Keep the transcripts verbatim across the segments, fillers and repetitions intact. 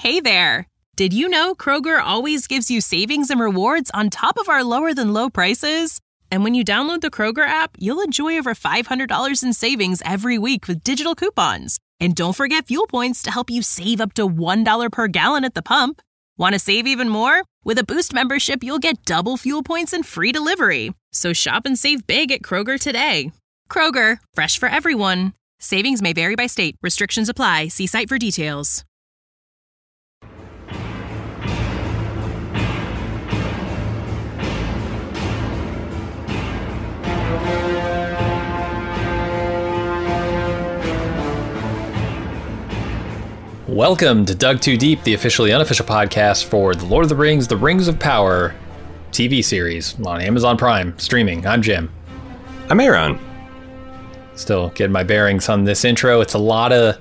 Hey there! Did you know Kroger always gives you savings and rewards on top of our lower-than-low prices? And when you download the Kroger app, you'll enjoy over five hundred dollars in savings every week with digital coupons. And don't forget fuel points to help you save up to one dollar per gallon at the pump. Want to save even more? With a Boost membership, you'll get double fuel points and free delivery. So shop and save big at Kroger today. Kroger, fresh for everyone. Savings may vary by state. Restrictions apply. See site for details. Welcome to Dug Too Deep, the officially unofficial podcast for The Lord of the Rings, The Rings of Power T V series on Amazon Prime, streaming. I'm Jim. I'm Aaron. Still getting my bearings on this intro. It's a lot of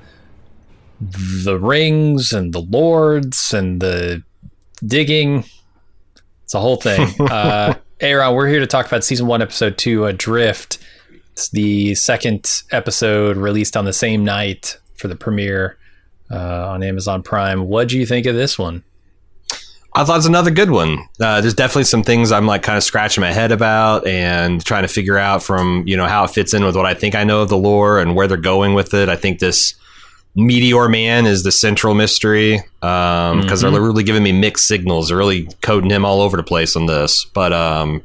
the rings and the lords and the digging. It's a whole thing. uh, Aaron, we're here to talk about season one, episode two, Adrift. It's the second episode released on the same night for the premiere. Uh, on Amazon Prime. What do you think of this one? I thought it was another good one. Uh, there's definitely some things I'm like kind of scratching my head about and trying to figure out from, you know, how it fits in with what I think I know of the lore and where they're going with it. I think this Meteor Man is the central mystery um, because mm-hmm. they're really giving me mixed signals. They're really coding him all over the place on this. But um,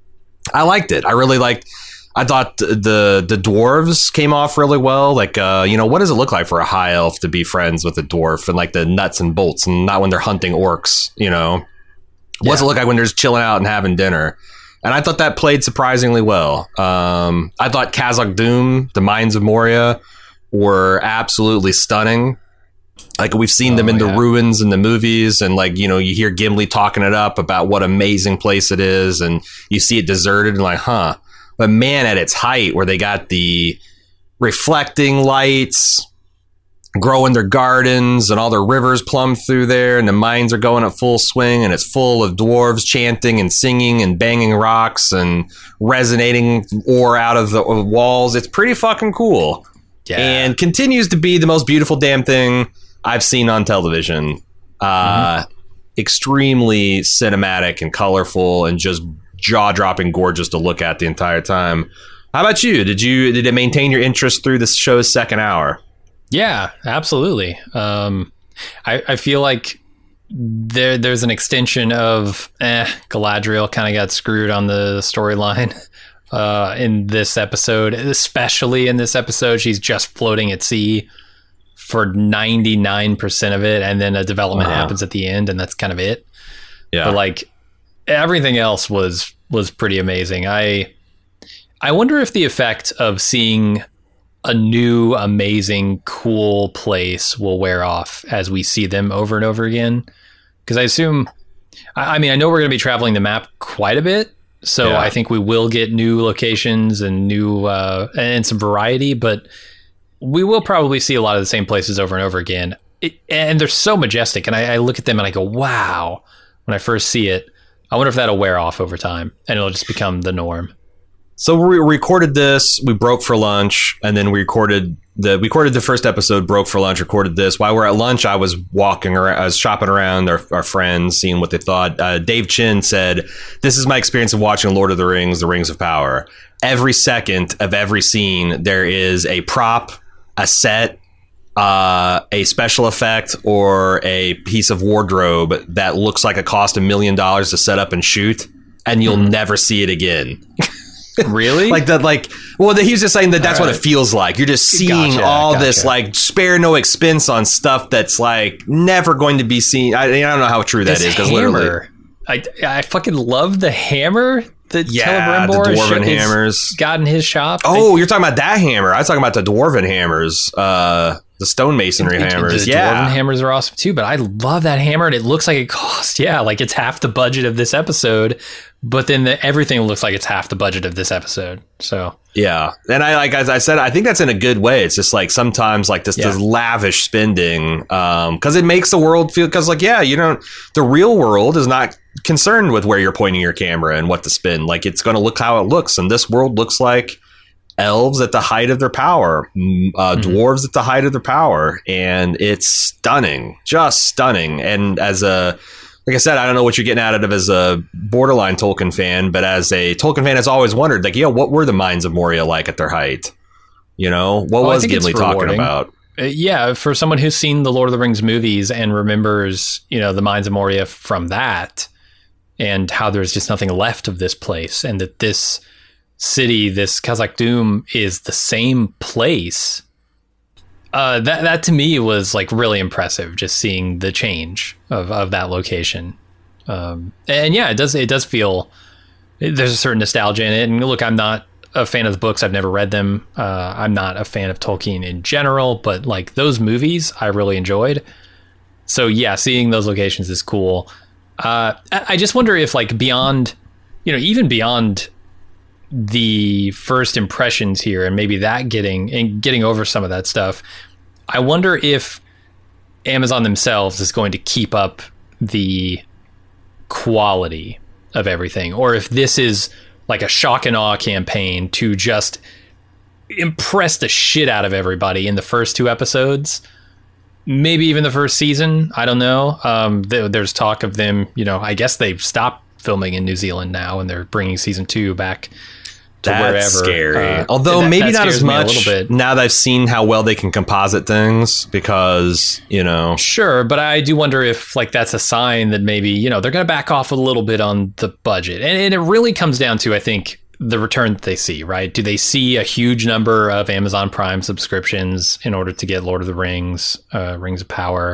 I liked it. I really liked I thought the the dwarves came off really well. Like, uh, you know, what does it look like for a high elf to be friends with a dwarf and like the nuts and bolts and not when they're hunting orcs, you know? Yeah. What's it look like when they're just chilling out and having dinner? And I thought that played surprisingly well. Um, I thought Khazad Dûm, the Mines of Moria, were absolutely stunning. Like we've seen oh, them in yeah. the ruins in the movies and like, you know, you hear Gimli talking it up about what amazing place it is and you see it deserted and like, huh. But man, at its height, where they got the reflecting lights, growing their gardens, and all their rivers plumb through there, and the mines are going at full swing, and it's full of dwarves chanting and singing and banging rocks and resonating ore out of the walls. It's pretty fucking cool. Yeah. And continues to be the most beautiful damn thing I've seen on television. Uh, mm-hmm. Extremely cinematic and colorful and just jaw-dropping gorgeous to look at the entire time. How about you? Did you did it maintain your interest through the show's second hour? Yeah, absolutely. Um, I, I feel like there there's an extension of eh, Galadriel kind of got screwed on the storyline uh, in this episode, especially in this episode. She's just floating at sea for ninety-nine percent of it, and then a development uh-huh. happens at the end, and that's kind of it. Yeah, but like. Everything else was was pretty amazing. I I wonder if the effect of seeing a new, amazing, cool place will wear off as we see them over and over again. Because I assume, I, I mean, I know we're going to be traveling the map quite a bit, so yeah. I think we will get new locations and new uh, and some variety. But we will probably see a lot of the same places over and over again. It, and they're so majestic, and I, I look at them and I go, "Wow!" When I first see it. I wonder if that'll wear off over time and it'll just become the norm. So we recorded this, we broke for lunch, and then we recorded the we recorded the first episode, broke for lunch, recorded this. While we're at lunch, I was walking around, I was shopping around our, our friends, seeing what they thought. Uh, Dave Chin said, "This is my experience of watching Lord of the Rings, The Rings of Power. Every second of every scene, there is a prop, a set, uh, a special effect, or a piece of wardrobe that looks like it cost a million dollars to set up and shoot, and you'll mm. never see it again." Really? Like that, like, well, he was just saying that that's right. What it feels like. You're just seeing gotcha, all gotcha. this, like, spare no expense on stuff that's, like, never going to be seen. I, I don't know how true that this is, because literally. I, I fucking love the hammer that yeah, Celebrimbor the dwarven hammers got in his shop. Oh, I, you're talking about that hammer. I was talking about the dwarven hammers, uh, the stonemasonry hammers. The yeah. dwarven hammers are awesome, too, but I love that hammer, and it looks like it cost, yeah, like it's half the budget of this episode. But then the, everything looks like it's half the budget of this episode. So yeah, and I like as I said, I think that's in a good way. It's just like sometimes like this, yeah. this lavish spending, um, because it makes the world feel because like yeah, you don't. The real world is not concerned with where you're pointing your camera and what to spin. Like it's going to look how it looks, and this world looks like elves at the height of their power, uh, mm-hmm. dwarves at the height of their power, and it's stunning, just stunning. And as a, like I said, I don't know what you're getting out of it as a borderline Tolkien fan, but as a Tolkien fan, has always wondered, like, yeah, what were the Mines of Moria like at their height? You know, what oh, was Gimli talking about? Uh, yeah, for someone who's seen the Lord of the Rings movies and remembers, you know, the Mines of Moria from that, and how there's just nothing left of this place, and that this city, this Khazad-dûm, is the same place. Uh, that that to me was like really impressive, just seeing the change of, of that location. Um, and yeah, it does it does feel there's a certain nostalgia in it. And look, I'm not a fan of the books. I've never read them. Uh, I'm not a fan of Tolkien in general, but like those movies, I really enjoyed. So yeah, seeing those locations is cool. Uh, I just wonder if like beyond, you know, even beyond the first impressions here, and maybe that getting and getting over some of that stuff, I wonder if Amazon themselves is going to keep up the quality of everything, or if this is like a shock and awe campaign to just impress the shit out of everybody in the first two episodes, maybe even the first season. I don't know. Um, th- there's talk of them, you know, I guess they've stopped filming in New Zealand now, and they're bringing season two back to That's wherever. Scary. Uh, Although that, maybe that not as much a little bit. Now that I've seen how well they can composite things, because, you know. Sure, but I do wonder if like that's a sign that maybe, you know, they're going to back off a little bit on the budget. And, and it really comes down to, I think, the return that they see, right? Do they see a huge number of Amazon Prime subscriptions in order to get Lord of the Rings, uh, Rings of Power?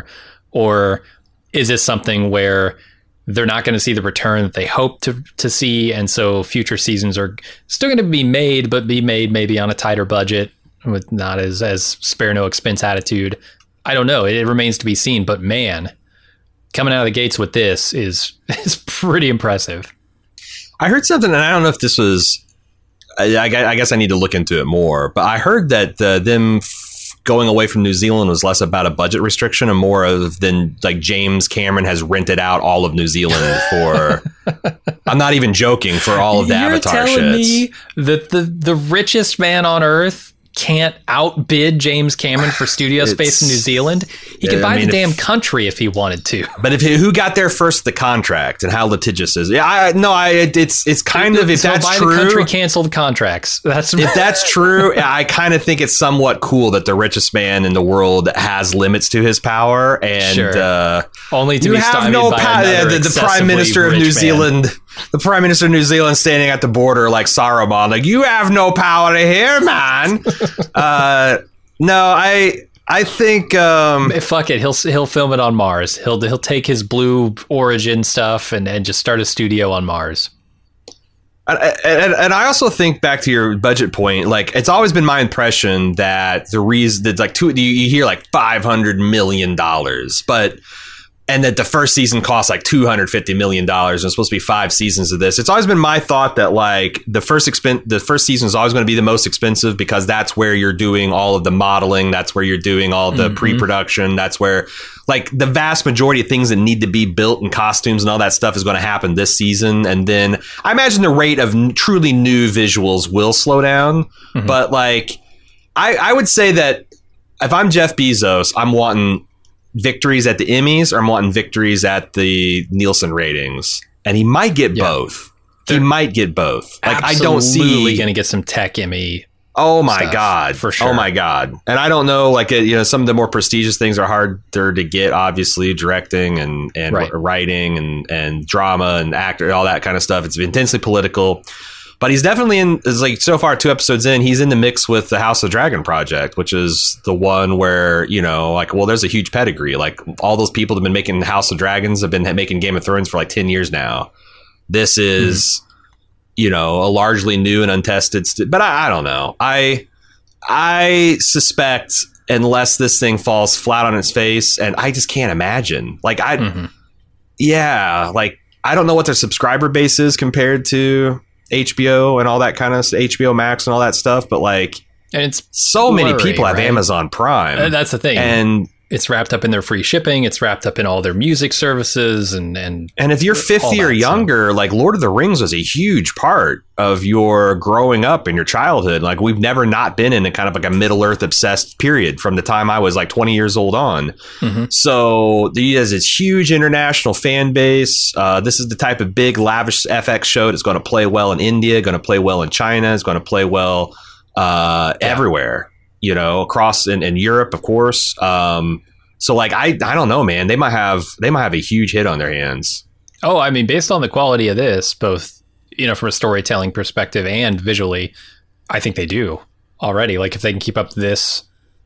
Or is this something where they're not going to see the return that they hope to to see, and so future seasons are still going to be made, but be made maybe on a tighter budget with not as as spare no expense attitude? I don't know. It, it remains to be seen. But man, coming out of the gates with this is is pretty impressive. I heard something, and I don't know if this was. I, I guess I need to look into it more. But I heard that uh, them f- going away from New Zealand was less about a budget restriction and more of than like James Cameron has rented out all of New Zealand for. I'm not even joking, for all of the You're Avatar telling shits. Me that the the richest man on earth can't outbid James Cameron for studio space in New Zealand? He could yeah, buy I mean, the damn if, country if he wanted to. But if who got there first, the contract, and how litigious is? Yeah, I no, I it's it's kind of if so that's buy true. The country canceled contracts. That's if that's true. I kind of think it's somewhat cool that the richest man in the world has limits to his power, and sure. uh, only to you be have no power. Yeah, the, the prime minister of New man. Zealand. The Prime Minister of New Zealand standing at the border like Saruman, like, you have no power here, man. uh, no, I I think um, fuck it. He'll he'll film it on Mars. He'll he'll take his Blue Origin stuff and, and just start a studio on Mars. And, and, and I also think, back to your budget point, like, it's always been my impression that the reason that like two, you, you hear like five hundred million dollars, but. And that the first season costs like two hundred fifty million dollars, and it's supposed to be five seasons of this. It's always been my thought that like the first expen- the first season is always going to be the most expensive, because that's where you're doing all of the modeling. That's where you're doing all the mm-hmm. pre-production. That's where like the vast majority of things that need to be built and costumes and all that stuff is going to happen this season. And then I imagine the rate of n- truly new visuals will slow down. Mm-hmm. But like, I, I would say that if I'm Jeff Bezos, I'm wanting victories at the Emmys, or I'm wanting victories at the Nielsen ratings, and he might get yeah. both. He might get both. Like, I don't see absolutely going to get some tech Emmy. Oh my god, for sure. Oh my god. And I don't know, like, you know, some of the more prestigious things are harder to get. Obviously, directing and and right. writing and and drama and actor, all that kind of stuff. It's intensely political. But he's definitely in, is like, so far two episodes in, he's in the mix with the House of Dragon project, which is the one where, you know, like, well, there's a huge pedigree. Like, all those people that have been making House of Dragons have been making Game of Thrones for like ten years now. This is, mm-hmm. you know, a largely new and untested, st- but I, I don't know. I, I suspect, unless this thing falls flat on its face, and I just can't imagine. Like, I, mm-hmm. yeah, like, I don't know what their subscriber base is compared to H B O and all that kind of H B O Max and all that stuff, but like, and it's so blurry, many people have right? Amazon Prime. Uh, that's the thing, and it's wrapped up in their free shipping. It's wrapped up in all their music services. And, and, and if you're fifty or younger, like Lord of the Rings was a huge part of your growing up and your childhood. Like we've never not been in a kind of like a Middle Earth obsessed period from the time I was like twenty years old on. Mm-hmm. So he has this huge international fan base. Uh, this is the type of big lavish F X show that's going to play well in India, going to play well in China, is going to play well uh, yeah. everywhere. You know, across in, in Europe, of course. Um, so like, I, I don't know, man, they might have, they might have a huge hit on their hands. Oh, I mean, based on the quality of this, both, you know, from a storytelling perspective and visually, I think they do already. Like if they can keep up this,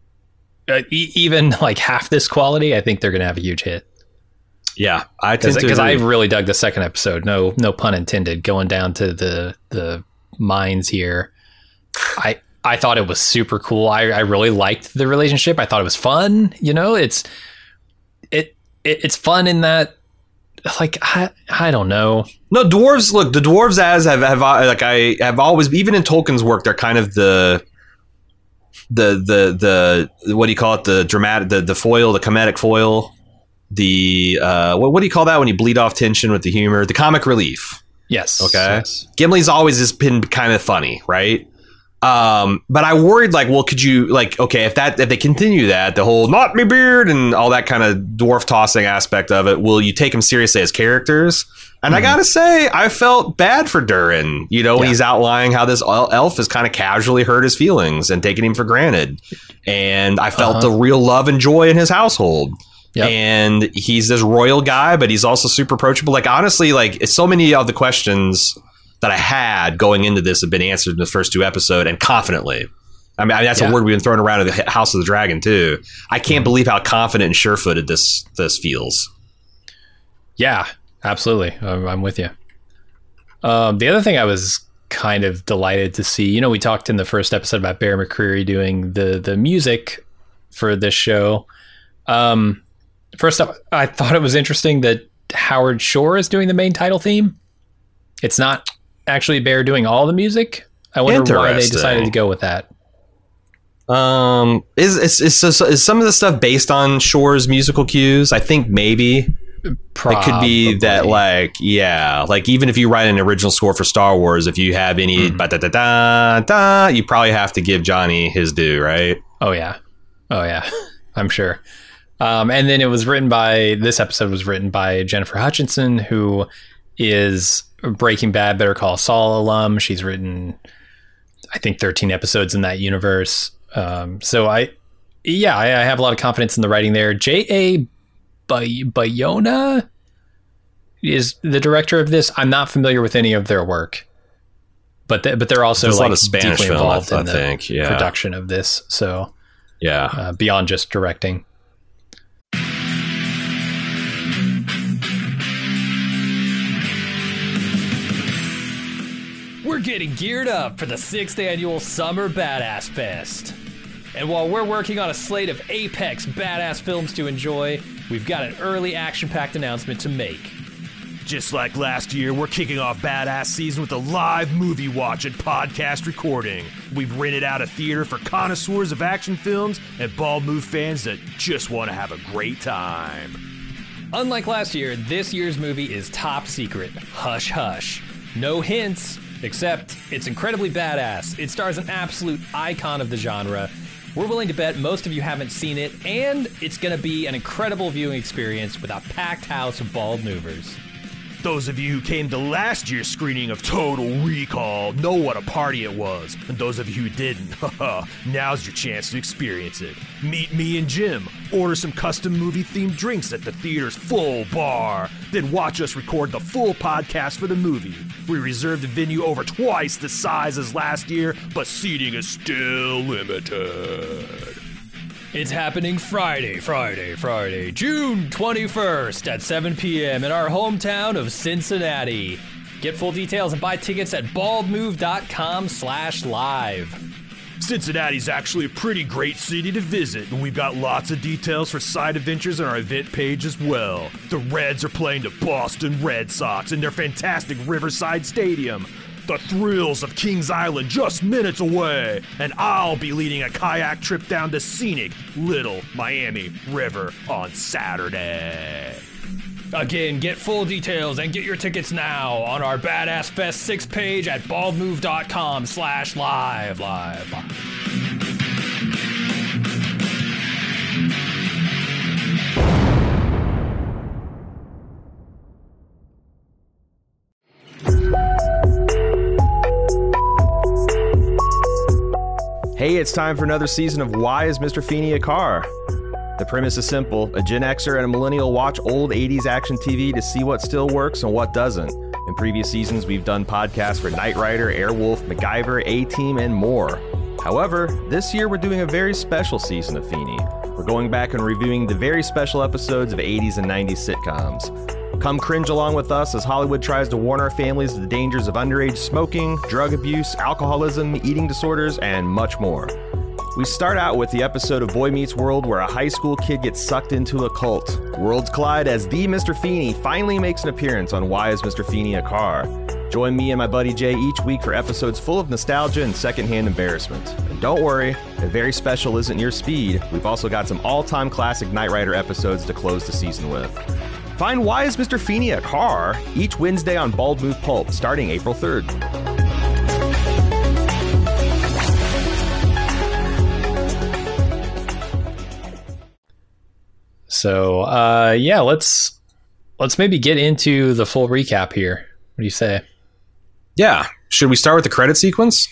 uh, e- even like half this quality, I think they're going to have a huge hit. Yeah. I tend to because I really dug the second episode. No, no pun intended, going down to the, the mines here. I, I thought it was super cool. I, I really liked the relationship. I thought it was fun. You know, it's it, it it's fun in that, like, I, I don't know. No, dwarves. Look, the dwarves as have, have like I have always, even in Tolkien's work, they're kind of the the the the what do you call it? The dramatic, the the foil, the comedic foil. The uh, what what do you call that when you bleed off tension with the humor? The comic relief. Yes. Okay. Yes. Gimli's always just been kind of funny, right? Um, but I worried, like, well, could you, like, okay, if that, if they continue that, the whole not me beard and all that kind of dwarf tossing aspect of it, will you take them seriously as characters? And mm-hmm. I gotta say, I felt bad for Durin, you know, when yeah. he's outlining how this elf has kind of casually hurt his feelings and taken him for granted. And I felt uh-huh. the real love and joy in his household. Yep. And he's this royal guy, but he's also super approachable. Like, honestly, like, so many of the questions that I had going into this have been answered in the first two episodes, and confidently. I mean, that's yeah. a word we've been throwing around in the House of the Dragon too. I can't mm-hmm. believe how confident and sure-footed this this feels. Yeah, absolutely. I'm, I'm with you. Um, the other thing I was kind of delighted to see, you know, we talked in the first episode about Bear McCreary doing the the music for this show. Um, first up, I thought it was interesting that Howard Shore is doing the main title theme. It's not actually Bear doing all the music. I wonder why they decided to go with that. Um, is is, is is some of the stuff based on Shore's musical cues? I think maybe Probably. It could be that, like, yeah, like even if you write an original score for Star Wars, if you have any mm. da da da da, you probably have to give Johnny his due, right? Oh yeah, oh yeah, I'm sure. Um, and then it was written by this episode was written by Jennifer Hutchinson, who is Breaking Bad, Better Call Saul alum. She's written, I think, thirteen episodes in that universe. Um, so I, yeah, I, I have a lot of confidence in the writing there. J A Bay- Bayona is the director of this. I'm not familiar with any of their work, but th- but they're also There's like a lot of Spanish deeply film, involved I in the think, yeah. production of this. So yeah, uh, beyond just directing. We're getting geared up for the sixth annual Summer Badass Fest. And while we're working on a slate of apex badass films to enjoy, we've got an early action-packed announcement to make. Just like last year, we're kicking off Badass Season with a live movie watch and podcast recording. We've rented out a theater for connoisseurs of action films and Bald Move fans that just want to have a great time. Unlike last year, this year's movie is top secret. Hush hush. No hints. Except, it's incredibly badass. It stars an absolute icon of the genre. We're willing to bet most of you haven't seen it, and it's going to be an incredible viewing experience with a packed house of bald movers. Those of you who came to last year's screening of Total Recall know what a party it was. And those of you who didn't, now's your chance to experience it. Meet me and Jim, order some custom movie-themed drinks at the theater's full bar, then watch us record the full podcast for the movie. We reserved the venue over twice the size as last year, but seating is still limited. It's happening Friday, Friday, Friday, June twenty-first at seven p.m. in our hometown of Cincinnati. Get full details and buy tickets at baldmove.com slash live. Cincinnati's actually a pretty great city to visit, and we've got lots of details for side adventures on our event page as well. The Reds are playing the Boston Red Sox in their fantastic Riverside Stadium. the thrills of Kings Island just minutes away, and I'll be leading a kayak trip down to scenic Little Miami River on Saturday. Again, get full details and get your tickets now on our Badass Fest six page at baldmove.com slash live, live, live. Hey, it's time for another season of Why is Mister Feeney a Car? The premise is simple. A Gen Xer and a millennial watch old eighties action T V to see what still works and what doesn't. In previous seasons, we've done podcasts for Knight Rider, Airwolf, MacGyver, A-Team, and more. However, this year we're doing a very special season of Feeney. We're going back and reviewing the very special episodes of eighties and nineties sitcoms. Come cringe along with us as Hollywood tries to warn our families of the dangers of underage smoking, drug abuse, alcoholism, eating disorders, and much more. We start out with the episode of Boy Meets World where a high school kid gets sucked into a cult. Worlds collide as the Mister Feeney finally makes an appearance on Why is Mister Feeney a Car? Join me and my buddy Jay each week for episodes full of nostalgia and secondhand embarrassment. And don't worry, if very special isn't your speed, we've also got some all-time classic Knight Rider episodes to close the season with. Find Why is Mister Feeney a Car? Each Wednesday on Bald Move Pulp, starting April third. So, uh, yeah, let's let's maybe get into the full recap here. What do you say? Yeah. Should we start with the credit sequence?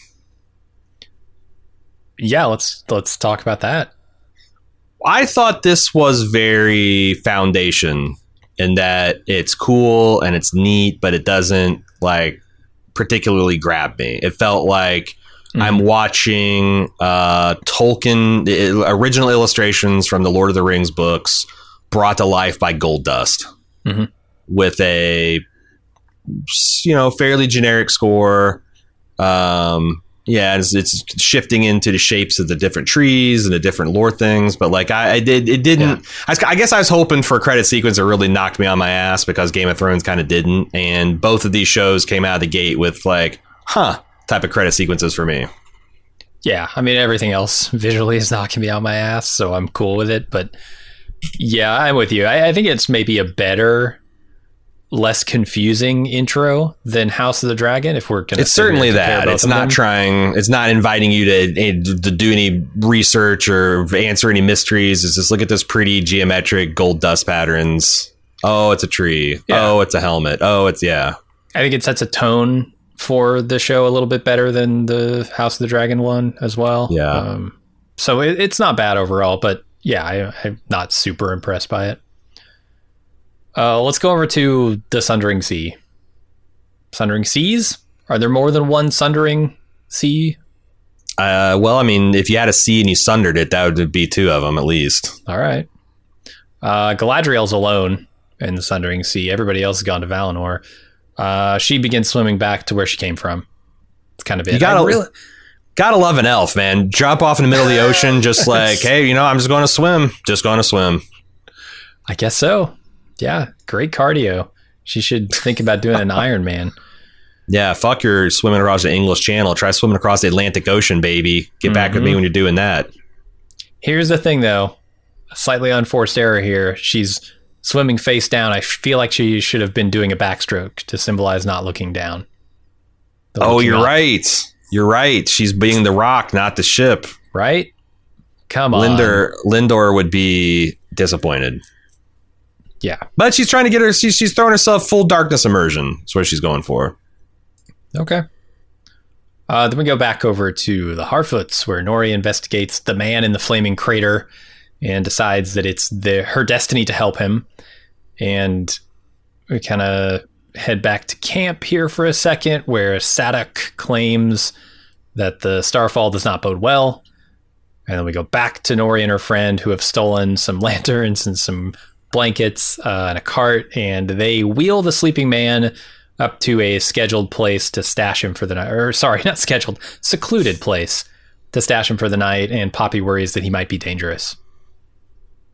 Yeah, let's let's talk about that. I thought this was very Foundation in that it's cool and it's neat, but it doesn't like particularly grab me. It felt like mm-hmm. I'm watching uh, Tolkien, the original illustrations from the Lord of the Rings books brought to life by Gold Dust mm-hmm. with a, you know, fairly generic score. Um, yeah, it's, it's shifting into the shapes of the different trees and the different lore things. But like I, I did, it didn't. Yeah. I, I guess I was hoping for a credit sequence that really knocked me on my ass because Game of Thrones kind of didn't. And both of these shows came out of the gate with like, huh, type of credit sequences for me. Yeah, I mean everything else visually is knocking me out my ass, so I'm cool with it. But yeah, I'm with you. I, I think it's maybe a better, less confusing intro than House of the Dragon. If we're gonna, it's certainly that. It's not them. trying. It's not inviting you to, to do any research or answer any mysteries. It's just look at this pretty geometric gold dust patterns. Oh, it's a tree. Yeah. Oh, it's a helmet. Oh, it's yeah. I think it sets a tone for the show a little bit better than the House of the Dragon one as well. Yeah. Um, so it, it's not bad overall, but yeah, I, I'm not super impressed by it. Uh, let's go over to the Sundering Sea. Sundering Seas? Are there more than one Sundering Sea? Uh, well, I mean, if you had a sea and you sundered it, that would be two of them at least. All right. Uh, Galadriel's alone in the Sundering Sea. Everybody else has gone to Valinor. Uh, she begins swimming back to where she came from. It's kind of it. You gotta, really, gotta love an elf, man. Drop off in the middle of the ocean, just like, hey, you know, I'm just going to swim. Just going to swim. I guess so. Yeah, great cardio. She should think about doing an Ironman. Yeah, fuck your swimming across the English Channel. Try swimming across the Atlantic Ocean, baby. Get mm-hmm. back with me when you're doing that. Here's the thing, though. A slightly unforced error here. She's swimming face down. I feel like she should have been doing a backstroke to symbolize not looking down. Oh, you're up. right. You're right. She's being the rock, not the ship. Right? Come on. Lindor, Lindor would be disappointed. Yeah. But she's trying to get her, she's, she's throwing herself full darkness immersion. That's what she's going for. Okay. Uh, then we go back over to the Harfoots, where Nori investigates the man in the flaming crater and decides that it's the, her destiny to help him. And we kind of head back to camp here for a second, where Sadok claims that the starfall does not bode well. And then we go back to Nori and her friend, who have stolen some lanterns and some blankets uh, and a cart, and they wheel the sleeping man up to a scheduled place to stash him for the night. Or sorry, not scheduled, secluded place to stash him for the night, and Poppy worries that he might be dangerous.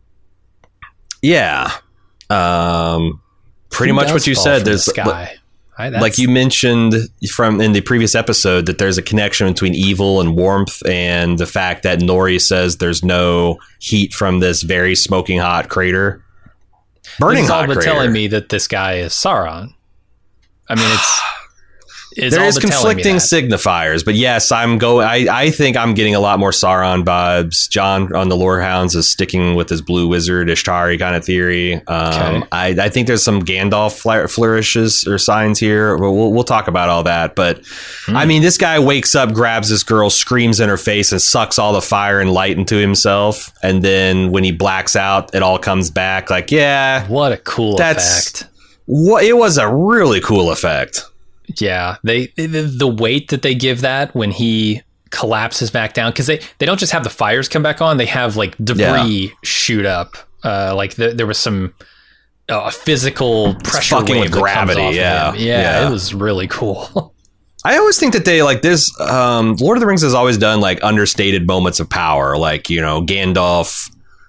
Yeah. Um, pretty Who much what you said. There's the sky. I, like you mentioned from in the previous episode that there's a connection between evil and warmth, and the fact that Nori says there's no heat from this very smoking hot crater. Burning this is hot all but crater. telling me that this guy is Sauron. I mean, it's... It's there all is but telling me conflicting that. signifiers, but yes, I'm going. I, I think I'm getting a lot more Sauron vibes. John on the Lorehounds is sticking with his blue wizard Ishtari kind of theory. Um, Okay. I, I think there's some Gandalf fl- flourishes or signs here. We'll, we'll, we'll talk about all that. But Hmm. I mean, this guy wakes up, grabs this girl, screams in her face, and sucks all the fire and light into himself. And then when he blacks out, it all comes back. Like, yeah, What a cool That's- effect. what it was a really cool effect. Yeah, they the, the weight that they give that when he collapses back down, because they, they don't just have the fires come back on, they have like debris shoot up. Uh, like the, there was some uh, physical pressure fucking wave with that comes gravity, off of yeah. him. yeah, Yeah. it was really cool. I always think that they like this. Um, Lord of the Rings has always done like understated moments of power, like, you know, Gandalf,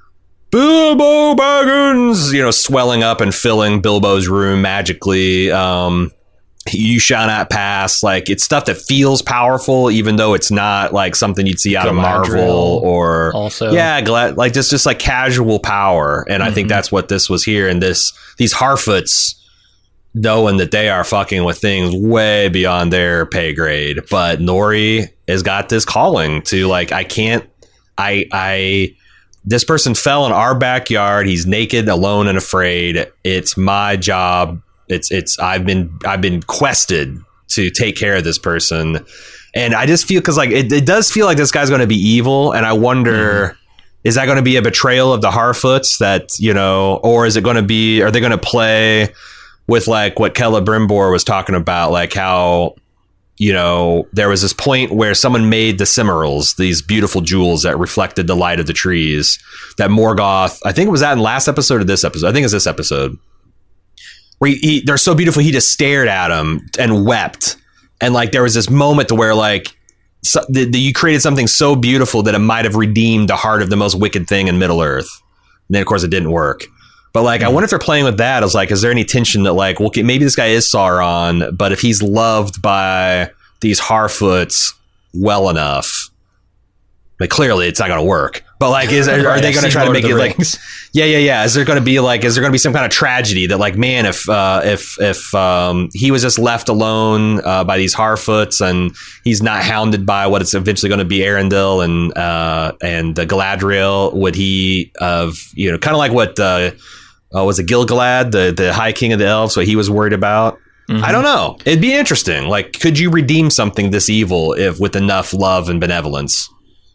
Bilbo Baggins, you know, swelling up and filling Bilbo's room magically. Um, you shall not pass. Like, it's stuff that feels powerful, even though it's not like something you'd see out of Marvel Galadriel or also. yeah, glad like just just like casual power. And I think Mhm. that's what this was here. And this these Harfoots, knowing that they are fucking with things way beyond their pay grade, but Nori has got this calling to like, I can't, I, I, this person fell in our backyard. He's naked, alone, and afraid. It's my job. It's, it's, I've been, I've been quested to take care of this person. And I just feel, cause like, it, it does feel like this guy's going to be evil. And I wonder, mm-hmm. is that going to be a betrayal of the Harfoots that, you know, or is it going to be, are they going to play with like what Celebrimbor was talking about, like how, you know, there was this point where someone made the Cimmerals, these beautiful jewels that reflected the light of the trees, that Morgoth, I think it was that in last episode or this episode, I think it's this episode, where he, he, they're so beautiful, he just stared at them and wept. And like there was this moment to where like so, the, the, you created something so beautiful that it might have redeemed the heart of the most wicked thing in Middle Earth. And then of course it didn't work. But like, I wonder if they're playing with that. I was like, is there any tension that like, well, maybe this guy is Sauron, but if he's loved by these Harfoots well enough, like clearly it's not going to work. But like, is are, are they going to try to make it like, yeah, yeah, yeah. Is there going to be like, is there going to be some kind of tragedy that like, man, if uh, if if um, he was just left alone uh, by these Harfoots and he's not hounded by what it's eventually going to be Arendelle and uh, and uh, Galadriel, would he have, you know, kind of like what uh, uh, was it Gil-galad, the the High King of the Elves, what he was worried about? Mm-hmm. I don't know. It'd be interesting. Like, could you redeem something this evil if with enough love and benevolence?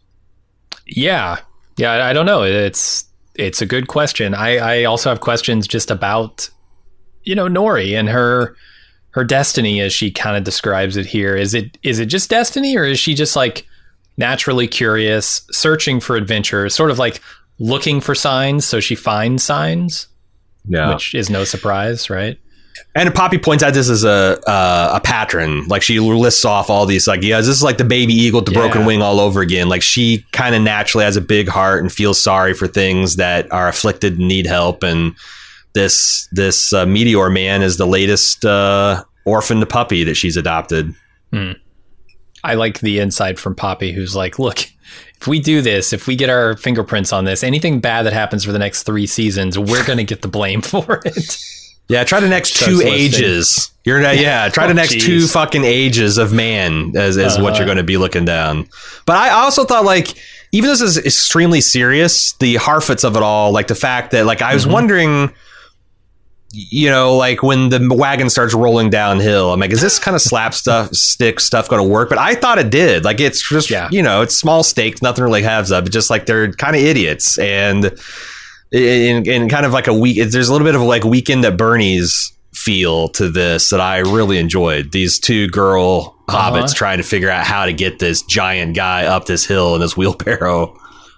Yeah. Yeah, I don't know. It's it's a good question. I, I also have questions just about, you know, Nori and her her destiny as she kind of describes it here. Is it is it just destiny, or is she just like naturally curious, searching for adventure, sort of like looking for signs, so she finds signs? Yeah. Which is no surprise, right? And Poppy points out this is a uh, a pattern. Like she lists off all these like, yeah, this is like the baby eagle with the Yeah. broken wing all over again. Like she kind of naturally has a big heart and feels sorry for things that are afflicted and need help. And this this uh, meteor man is the latest uh, orphaned puppy that she's adopted. Hmm. I like the insight from Poppy, who's like, look, if we do this, if we get our fingerprints on this, anything bad that happens for the next three seasons, we're going to get the blame for it. Yeah, try the next Starts two listing. ages. You're not, yeah, try the Oh, next geez. two fucking ages of man as, as what Uh-huh. you're going to be looking down. But I also thought like, even though this is extremely serious, the Harfoots of it all, like the fact that like I was Mhm. wondering, you know, like when the wagon starts rolling downhill, I'm like, is this kind of slap stuff, stick stuff going to work? But I thought it did. Like it's just, Yeah. you know, it's small stakes, nothing really has up. It's just like they're kind of idiots and. In, in kind of like a week, there's a little bit of like Weekend at Bernie's feel to this that I really enjoyed. These two girl Uh-huh. hobbits trying to figure out how to get this giant guy up this hill in this wheelbarrow.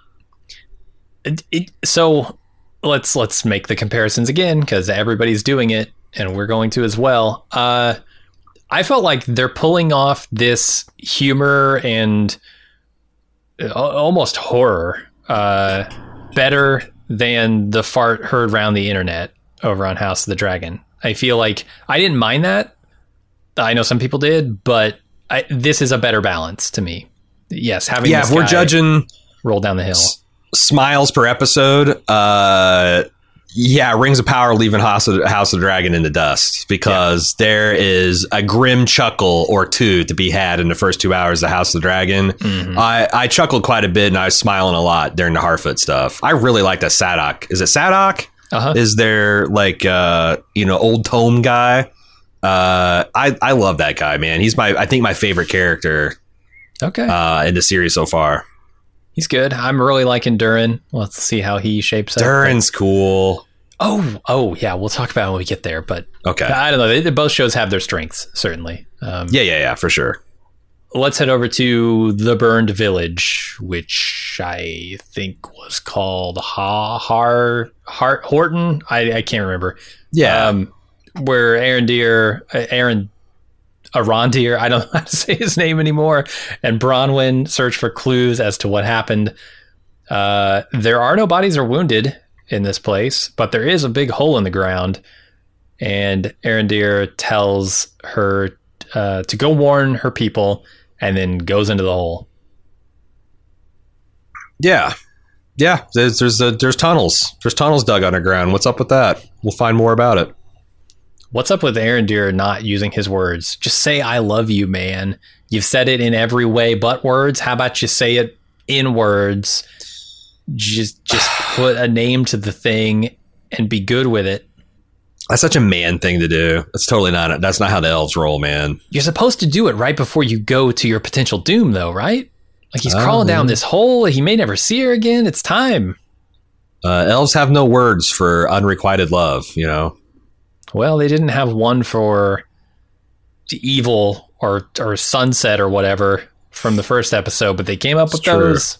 It- it- so let's let's make the comparisons again, because everybody's doing it and we're going to as well. Uh, I felt like they're pulling off this humor and uh, almost horror uh, better than the fart heard around the internet over on House of the Dragon. I feel like I didn't mind that, I know some people did, but I, this is a better balance to me. Yes, having yeah, this if we're guy judging roll down the hill. s- smiles per episode, uh, yeah, Rings of Power leaving House of, House of the Dragon in the dust because yeah. there is a grim chuckle or two to be had in the first two hours of House of the Dragon. Mm-hmm. I, I chuckled quite a bit and I was smiling a lot during the Harfoot stuff. I really like that Sadok. Is it Sadok? Uh-huh. Is there like uh, you know old tome guy? Uh, I I love that guy, man. He's my I think my favorite character. Okay, uh, in the series so far. He's good. I'm really liking Durin. Let's see how he shapes up. Durin's cool. Oh, oh yeah. We'll talk about it when we get there. But okay, I don't know. They, both shows have their strengths, certainly. Um, yeah, yeah, yeah, for sure. Let's head over to the Burned Village, which I think was called ha Har Har Horton. I, I can't remember. Yeah, um, where Arondir, Aaron. Arondir, I don't know how to say his name anymore, and Bronwyn search for clues as to what happened. Uh, there are no bodies or wounded in this place, but there is a big hole in the ground, and Arondir tells her uh, to go warn her people, and then goes into the hole. Yeah, yeah. There's there's uh, there's tunnels. There's tunnels dug underground. What's up with that? We'll find more about it. What's up with Arondir not using his words? Just say, I love you, man. You've said it in every way but words. How about you say it in words? Just just put a name to the thing and be good with it. That's such a man thing to do. That's totally not, that's not how the elves roll, man. You're supposed to do it right before you go to your potential doom, though, right? Like he's oh, crawling man. down this hole. He may never see her again. It's time. Uh, elves have no words for unrequited love, you know? Well, they didn't have one for evil or or sunset or whatever from the first episode, but they came up with it's true. those.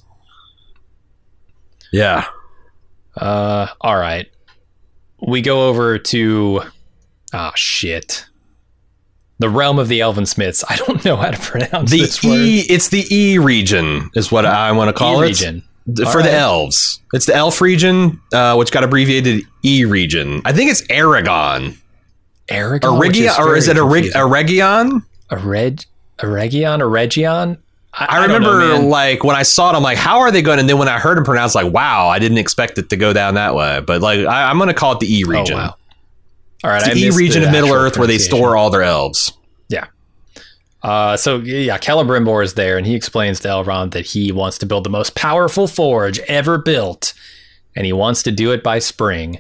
Yeah. Uh, all right. We go over to oh shit, the realm of the Elven Smiths. I don't know how to pronounce the this E. word. It's the E region, is what I want to call E it. region. For All the right. elves. It's the elf region, uh, which got abbreviated E region. I think it's Aragon. Aragon, which Arigia, is or is it very Arig- confusing. Aragion? a reg a Region a Region? I, I I don't remember, know, man. like, when I saw it, I'm like, how are they going? And then when I heard him pronounce, like, wow, I didn't expect it to go down that way. But, like, I, I'm going to call it the E region. Oh, wow. All right, It's I the E missed region the of Middle actual Earth where they pronunciation. store all their elves. Yeah. Uh, so, yeah, Celebrimbor is there, and he explains to Elrond that he wants to build the most powerful forge ever built, and he wants to do it by spring.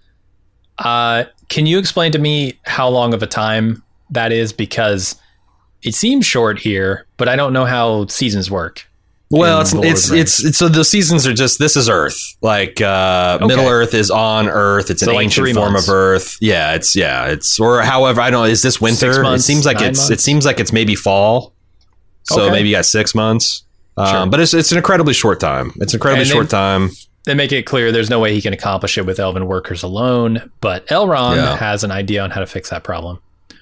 Uh, can you explain to me how long of a time that is? Because it seems short here, but I don't know how seasons work. Well, in it's Lord of it's, the Rings. it's it's so the seasons are just this is Earth. Like uh, Okay. Middle Earth is on Earth. It's So, an like, ancient three form months. of Earth. Yeah, it's yeah, it's or however I don't know. Is this winter? Six months, it seems like nine it's it months? seems like it's maybe fall. So Okay. maybe you got six months. Um, Sure. But it's it's an incredibly short time. It's an incredibly And short they- time. They make it clear there's no way he can accomplish it with elven workers alone, but Elrond Yeah. has an idea on how to fix that problem.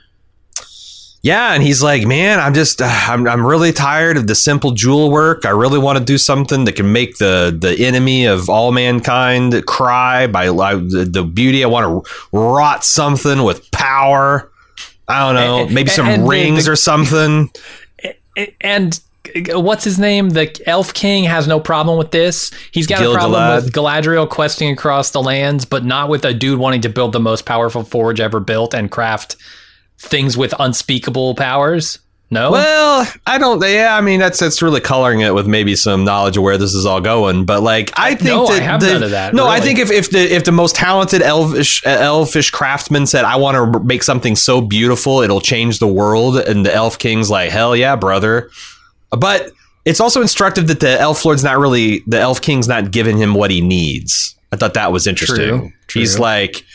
Yeah, and he's like, man, I'm just, uh, I'm, I'm really tired of the simple jewel work. I really want to do something that can make the the enemy of all mankind cry by I, the, the beauty. I want to rot something with power. I don't know, And- maybe some and the- rings the- or something. And what's his name? The Elf King has no problem with this. He's got a problem Gil-galad. with Galadriel questing across the lands, but not with a dude wanting to build the most powerful forge ever built and craft things with unspeakable powers. No? Well, I don't. Yeah, I mean that's that's really coloring it with maybe some knowledge of where this is all going. But like, I think No, I that have the, none of that, No, I really. think if if the if the most talented elvish uh, elfish craftsman said, "I want to make something so beautiful it'll change the world," and the Elf King's like, "Hell yeah, brother!" But it's also instructive that the Elf Lord's not really the Elf King's not giving him what he needs. I thought that was interesting. True, true. He's like,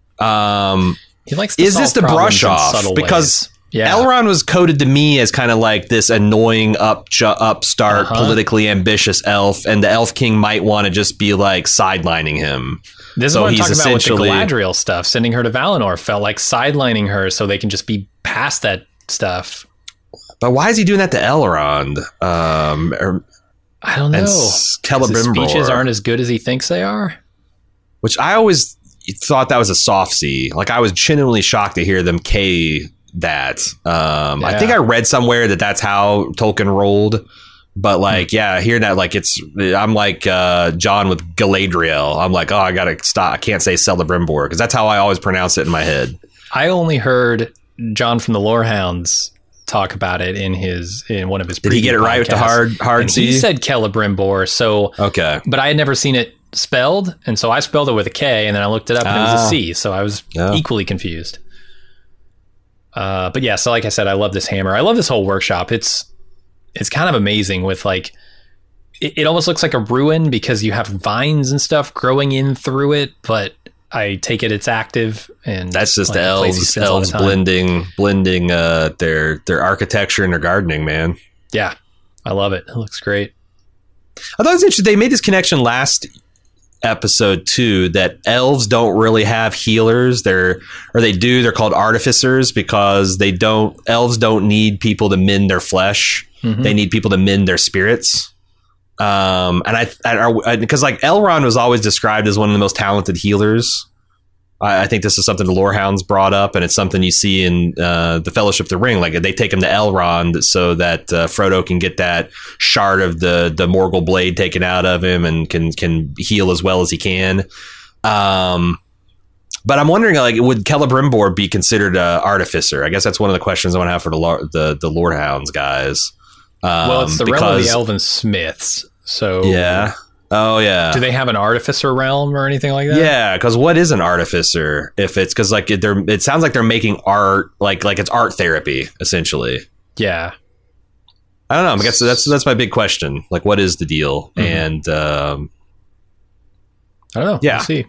um. he likes to Is solve this the problems brush in off? subtle Because ways. Yeah. Elrond was coded to me as kind of like this annoying up upstart, Uh-huh. politically ambitious elf, and the Elf King might want to just be like sidelining him. This is So what I'm he's talking about with the essentially- Galadriel stuff. Sending her to Valinor felt like sidelining her so they can just be past that stuff. But why is he doing that to Elrond? Um, or, I don't know. and 'Cause his Celebrimbor, speeches aren't as good as he thinks they are. which I always thought that was a soft C. Like I was genuinely shocked to hear them K that. Um, I Yeah. think I read somewhere that that's how Tolkien rolled. But like, yeah, hearing that, like it's, I'm like uh, John with Galadriel. I'm like, oh, I gotta stop. I can't say Celebrimbor because that's how I always pronounce it in my head. I only heard John from the Lorehounds talk about it in his in one of his. Did he get it right with the podcasts. hard hard And C? He said Celebrimbor. So Okay, but I had never seen it spelled, and so I spelled it with a K, and then I looked it up, and it was Ah. a C. So I was Yeah. equally confused. Uh, but yeah, so like I said, I love this hammer. I love this whole workshop. It's it's kind of amazing with like it, it almost looks like a ruin because you have vines and stuff growing in through it, but I take it it's active, and that's just like, the a place he elves spends a lot of elves time. blending blending uh, their their architecture and their gardening, man. Yeah, I love it. It looks great. I thought it was interesting. They made this connection last episode too, that elves don't really have healers. They're or they do. They're called artificers because they don't. Elves don't need people to mend their flesh. Mhm. They need people to mend their spirits. Um, and I, I because like Elrond was always described as one of the most talented healers. I, I think this is something the Lorehounds brought up, and it's something you see in uh, the Fellowship of the Ring. Like they take him to Elrond so that uh, Frodo can get that shard of the the Morgul blade taken out of him and can can heal as well as he can. Um, but I'm wondering, like, would Celebrimbor be considered an artificer? I guess that's one of the questions I want to have for the Lord, the the Lorehounds guys. Um, Well, it's the because, realm of the Elven Smiths. So yeah. Oh yeah. do they have an artificer realm or anything like that? Yeah, because what is an artificer? If it's because like they're, it sounds like they're making art, like like it's art therapy essentially. Yeah. I don't know. I guess that's that's my big question. Like, what is the deal? Mhm. And um, I don't know. Yeah. We'll see.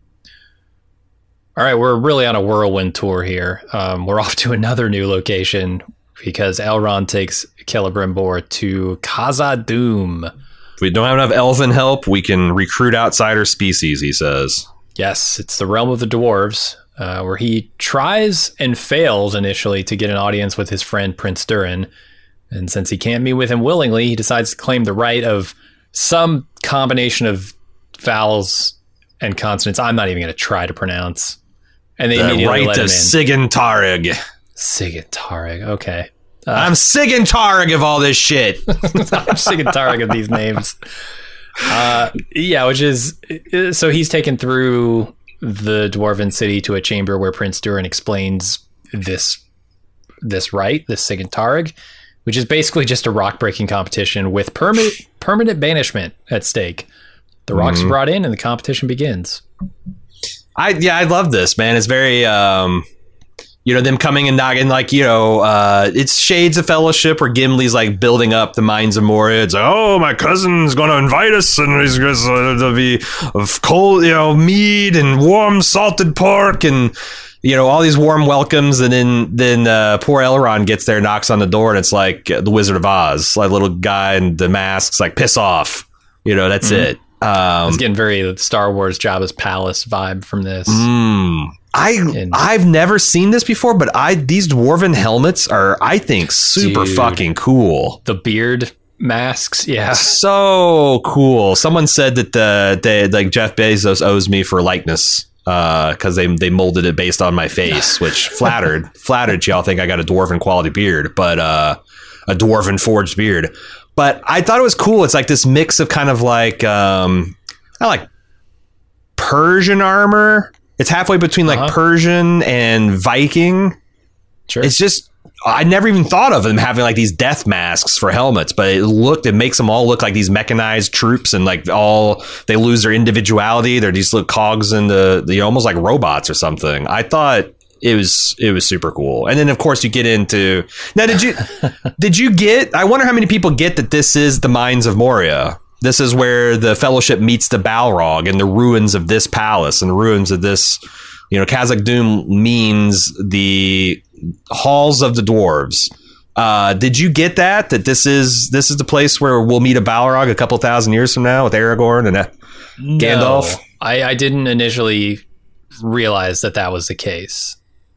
All right, we're really on a whirlwind tour here. Um, we're off to another new location because Elrond takes Celebrimbor to Khazad-dûm. if we don't have enough elven help, we can recruit outsider species. He says. Yes, it's the realm of the dwarves, uh, where he tries and fails initially to get an audience with his friend Prince Durin. And since he can't meet with him willingly, he decides to claim the right of some combination of vowels and consonants I'm not even going to try to pronounce. And they The immediately right let of him in. Sigyn-Tarig. Sigyn-Tarig, okay. Uh, I'm Sigyn-Tarig of all this shit. I'm sick and tired of these names. Uh, yeah, which is so he's taken through the dwarven city to a chamber where Prince Durin explains this this rite, this Sigyn-Tarig, which is basically just a rock breaking competition with permanent permanent banishment at stake. The rocks Mhm. are brought in and the competition begins. I yeah, I love this, man. It's very um you know, them coming and knocking, like, you know, uh, it's shades of Fellowship where Gimli's like building up the Mines of Moria. It's like, oh, my cousin's going to invite us, and he's going to be of cold, you know, mead and warm salted pork, and you know, all these warm welcomes. And then then uh, poor Elrond gets there, knocks on the door, and it's like uh, the Wizard of Oz, like little guy in the masks, like piss off. You know, that's Mhm. it. Um, It's getting very Star Wars Jabba's palace vibe from this. Mm, I And- I've never seen this before, but I these dwarven helmets are, I think, super Dude. fucking cool. The beard masks, yeah. So cool. Someone said that the they like Jeff Bezos owes me for likeness because they they molded it based on my face, which flattered flattered y'all think I got a dwarven quality beard, but uh, a dwarven forged beard. But I thought it was cool. It's like this mix of kind of like um, I like Persian armor. It's halfway between like Uh-huh. Persian and Viking. Sure. It's just, I never even thought of them having like these death masks for helmets, but it looked, it makes them all look like these mechanized troops, and like all, they lose their individuality. They're these little cogs in the, the almost like robots or something. I thought it was, it was super cool. And then of course you get into, now did you, did you get, I wonder how many people get that this is the Mines of Moria. This is where the Fellowship meets the Balrog and the ruins of this palace and the ruins of this, you know, Khazad-dûm means the halls of the dwarves. Uh, did you get that? That this is this is the place where we'll meet a Balrog a couple thousand years from now with Aragorn and uh, Gandalf? No, I, I didn't initially realize that that was the case,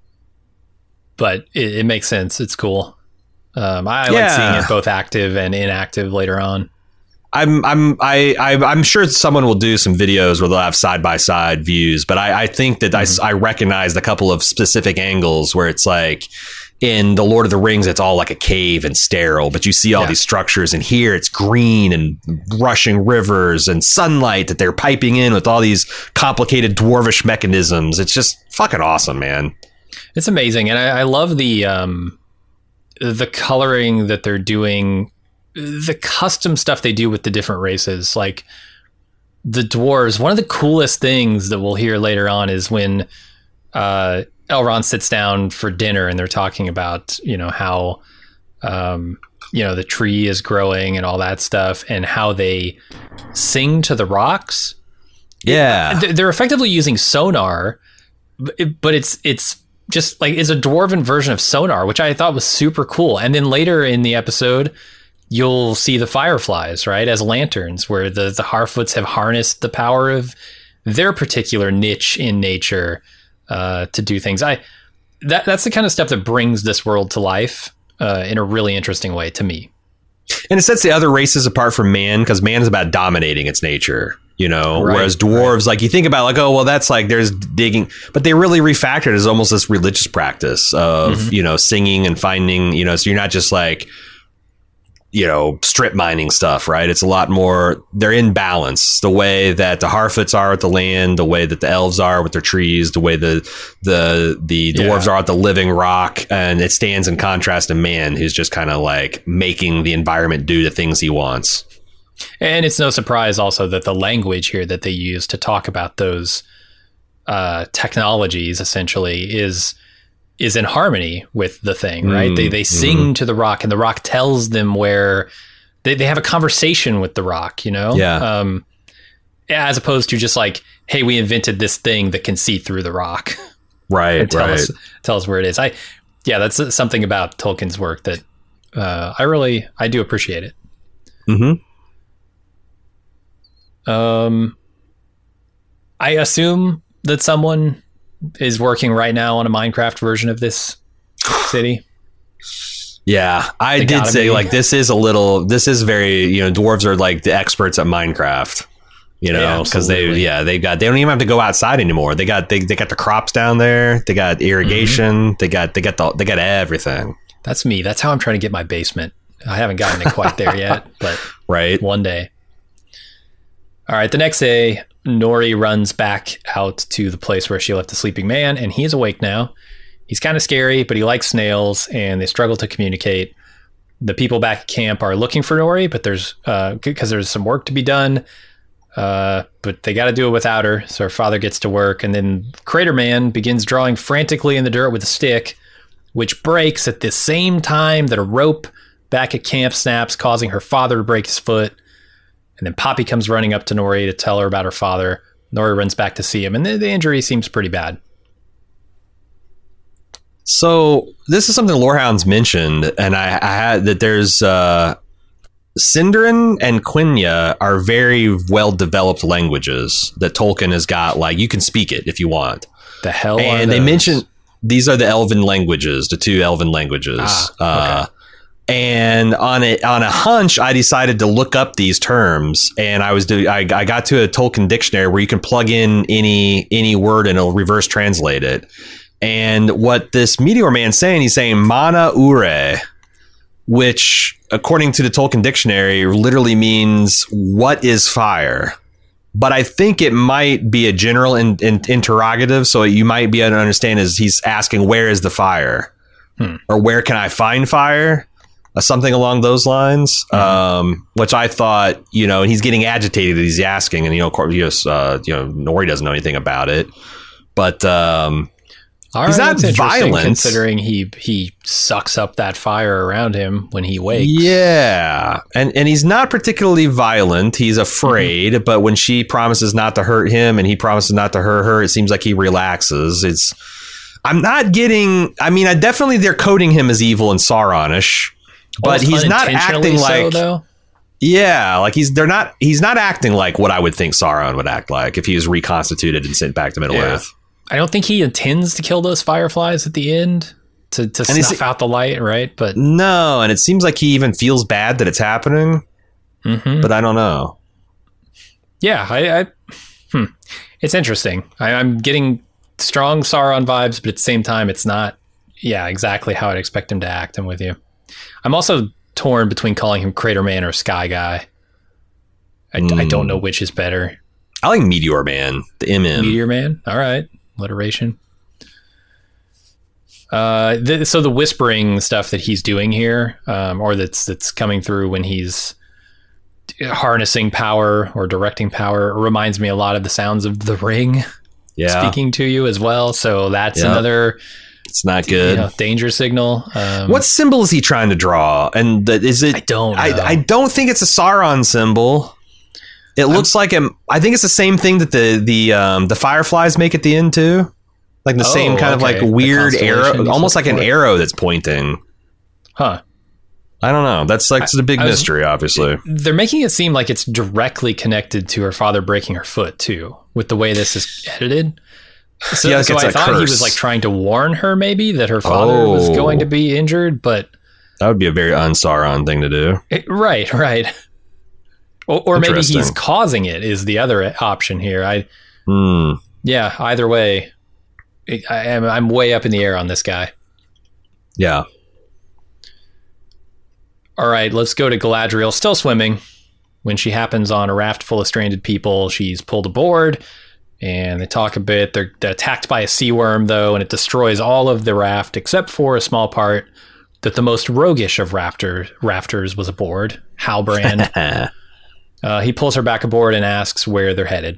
but it, it makes sense. It's cool. Um, I, I like Yeah. seeing it both active and inactive later on. I'm I'm I, I I'm sure someone will do some videos where they'll have side by side views, but I, I think that Mm-hmm. I, I recognized a couple of specific angles where it's like in the Lord of the Rings, it's all like a cave and sterile, but you see all Yeah. these structures, and here it's green and rushing rivers and sunlight that they're piping in with all these complicated dwarvish mechanisms. It's just fucking awesome, man. It's amazing, and I, I love the um, the coloring that they're doing, the custom stuff they do with the different races. Like the dwarves, one of the coolest things that we'll hear later on is when uh, Elrond sits down for dinner and they're talking about, you know, how um, you know the tree is growing and all that stuff, and how they sing to the rocks. Yeah, They're effectively using sonar, but it's it's. just like it's a dwarven version of sonar, which I thought was super cool. And then later in the episode, you'll see the fireflies, right, as lanterns, where the, the Harfoots have harnessed the power of their particular niche in nature uh, to do things. I that that's the kind of stuff that brings this world to life uh, in a really interesting way to me. and it sets the other races apart from man, because man is about dominating its nature. You know, Right, whereas dwarves, like you think about like, oh, well, that's like there's digging, but they really refactored it as almost this religious practice of, Mm-hmm. you know, singing and finding, you know, so you're not just like, you know, strip mining stuff, right? It's a lot more, they're in balance. The way that the Harfoots are with the land, the way that the elves are with their trees, the way the the the dwarves Yeah. are at the living rock, and it stands in contrast to man, who's just kind of like making the environment do the things he wants. And it's no surprise also that the language here that they use to talk about those uh, technologies essentially is is in harmony with the thing, right? Mm, They they sing mm-hmm. to the rock, and the rock tells them where they, they have a conversation with the rock, you know? Yeah. Um, as opposed to just like, hey, we invented this thing that can see through the rock Right, and tell right. us tell us where it is. I yeah, that's something about Tolkien's work that uh, I really I do appreciate it. Mm-hmm. Um, I assume that someone is working right now on a Minecraft version of this city. Yeah, I They did gotta say be. like this is a little, this is very, you know, dwarves are like the experts at Minecraft, you Yeah, know, because they, absolutely. yeah, they got, they don't even have to go outside anymore. They got, they, they got the crops down there. They got irrigation. Mm-hmm. They got, they got the, they got everything. That's me. That's how I'm trying to get my basement. I haven't gotten it quite there yet, but Right. one day. All right. The next day, Nori runs back out to the place where she left the sleeping man, and he's awake now. He's kind of scary, but he likes snails, and they struggle to communicate. The people back at camp are looking for Nori, but there's uh, because there's some work to be done. Uh, but they got to do it without her. So her father gets to work, and then Crater Man begins drawing frantically in the dirt with a stick, which breaks at the same time that a rope back at camp snaps, causing her father to break his foot. And then Poppy comes running up to Nori to tell her about her father. Nori runs back to see him, and the, the injury seems pretty bad. So this is something Lorehound's mentioned, and I, I had that there's uh, Sindarin and Quenya are very well developed languages that Tolkien has got. Like you can speak it if you want. The hell are And they those? mentioned these are the Elven languages, the two Elven languages. Ah, uh, and on a on a hunch, I decided to look up these terms, and I was do I, I got to a Tolkien dictionary where you can plug in any any word and it'll reverse translate it. And what this Meteor Man's saying, he's saying mana ure, which, according to the Tolkien dictionary, literally means what is fire. But I think it might be a general in, in, interrogative, so you might be able to understand as he's asking, where is the fire? Hmm. Or where can I find fire? Uh, something along those lines, Mm-hmm. um, which I thought, you know, and he's getting agitated as he's asking, and, you know, of course, yes, uh, you know, Nori doesn't know anything about it. But um, All he's right, not that's interesting, violent. considering he he sucks up that fire around him when he wakes. Yeah, and and he's not particularly violent. He's afraid, Mm-hmm. but when she promises not to hurt him and he promises not to hurt her, it seems like he relaxes. It's I'm not getting. I mean, I definitely they're coding him as evil and Sauronish, but Almost he's not unintentionally acting so, like. though. Yeah, like he's they're not. He's not acting like what I would think Sauron would act like if he was reconstituted and sent back to Middle Yeah. Earth. I don't think he intends to kill those fireflies at the end to, to And is snuff it- out the light, right? But No, and it seems like he even feels bad that it's happening, Mhm. but I don't know. yeah, I, I hmm. It's interesting. I, I'm getting strong Sauron vibes, but at the same time, it's not yeah, exactly how I'd expect him to act. I'm with you. I'm also torn between calling him Crater Man or Sky Guy. I, mm. I don't know which is better. I like Meteor Man, the M M. Meteor Man? All right. Alliteration. Uh, th- so the whispering stuff that he's doing here, um, or that's that's coming through when he's harnessing power or directing power, reminds me a lot of the sounds of The Ring yeah. speaking to you as well. So that's yep. another... It's not good. You know, danger signal. Um, what symbol is he trying to draw? And the, is it? I don't know. I, I don't think it's a Sauron symbol. It looks I'm, like a. I think it's the same thing that the the um, the fireflies make at the end too. Like the oh, same kind okay. of like weird arrow, almost like an it. arrow that's pointing. Huh. I don't know. That's like it's a big I, I was, mystery, obviously. They're making it seem like it's directly connected to her father breaking her foot too, with the way this is edited. So, yeah, so I thought curse. he was like trying to warn her maybe that her father oh. was going to be injured, but that would be a very un-Sauron thing to do. It, right, right. Or, or maybe he's causing it is the other option here. I, mm. yeah. Either way, I am. I'm way up in the air on this guy. Yeah. All right, let's go to Galadriel, still swimming. When she happens on a raft full of stranded people, she's pulled aboard, and they talk a bit. They're, they're attacked by a sea worm, though, and it destroys all of the raft except for a small part that the most roguish of rafter, rafters was aboard, Halbrand. uh, he pulls her back aboard and asks where they're headed.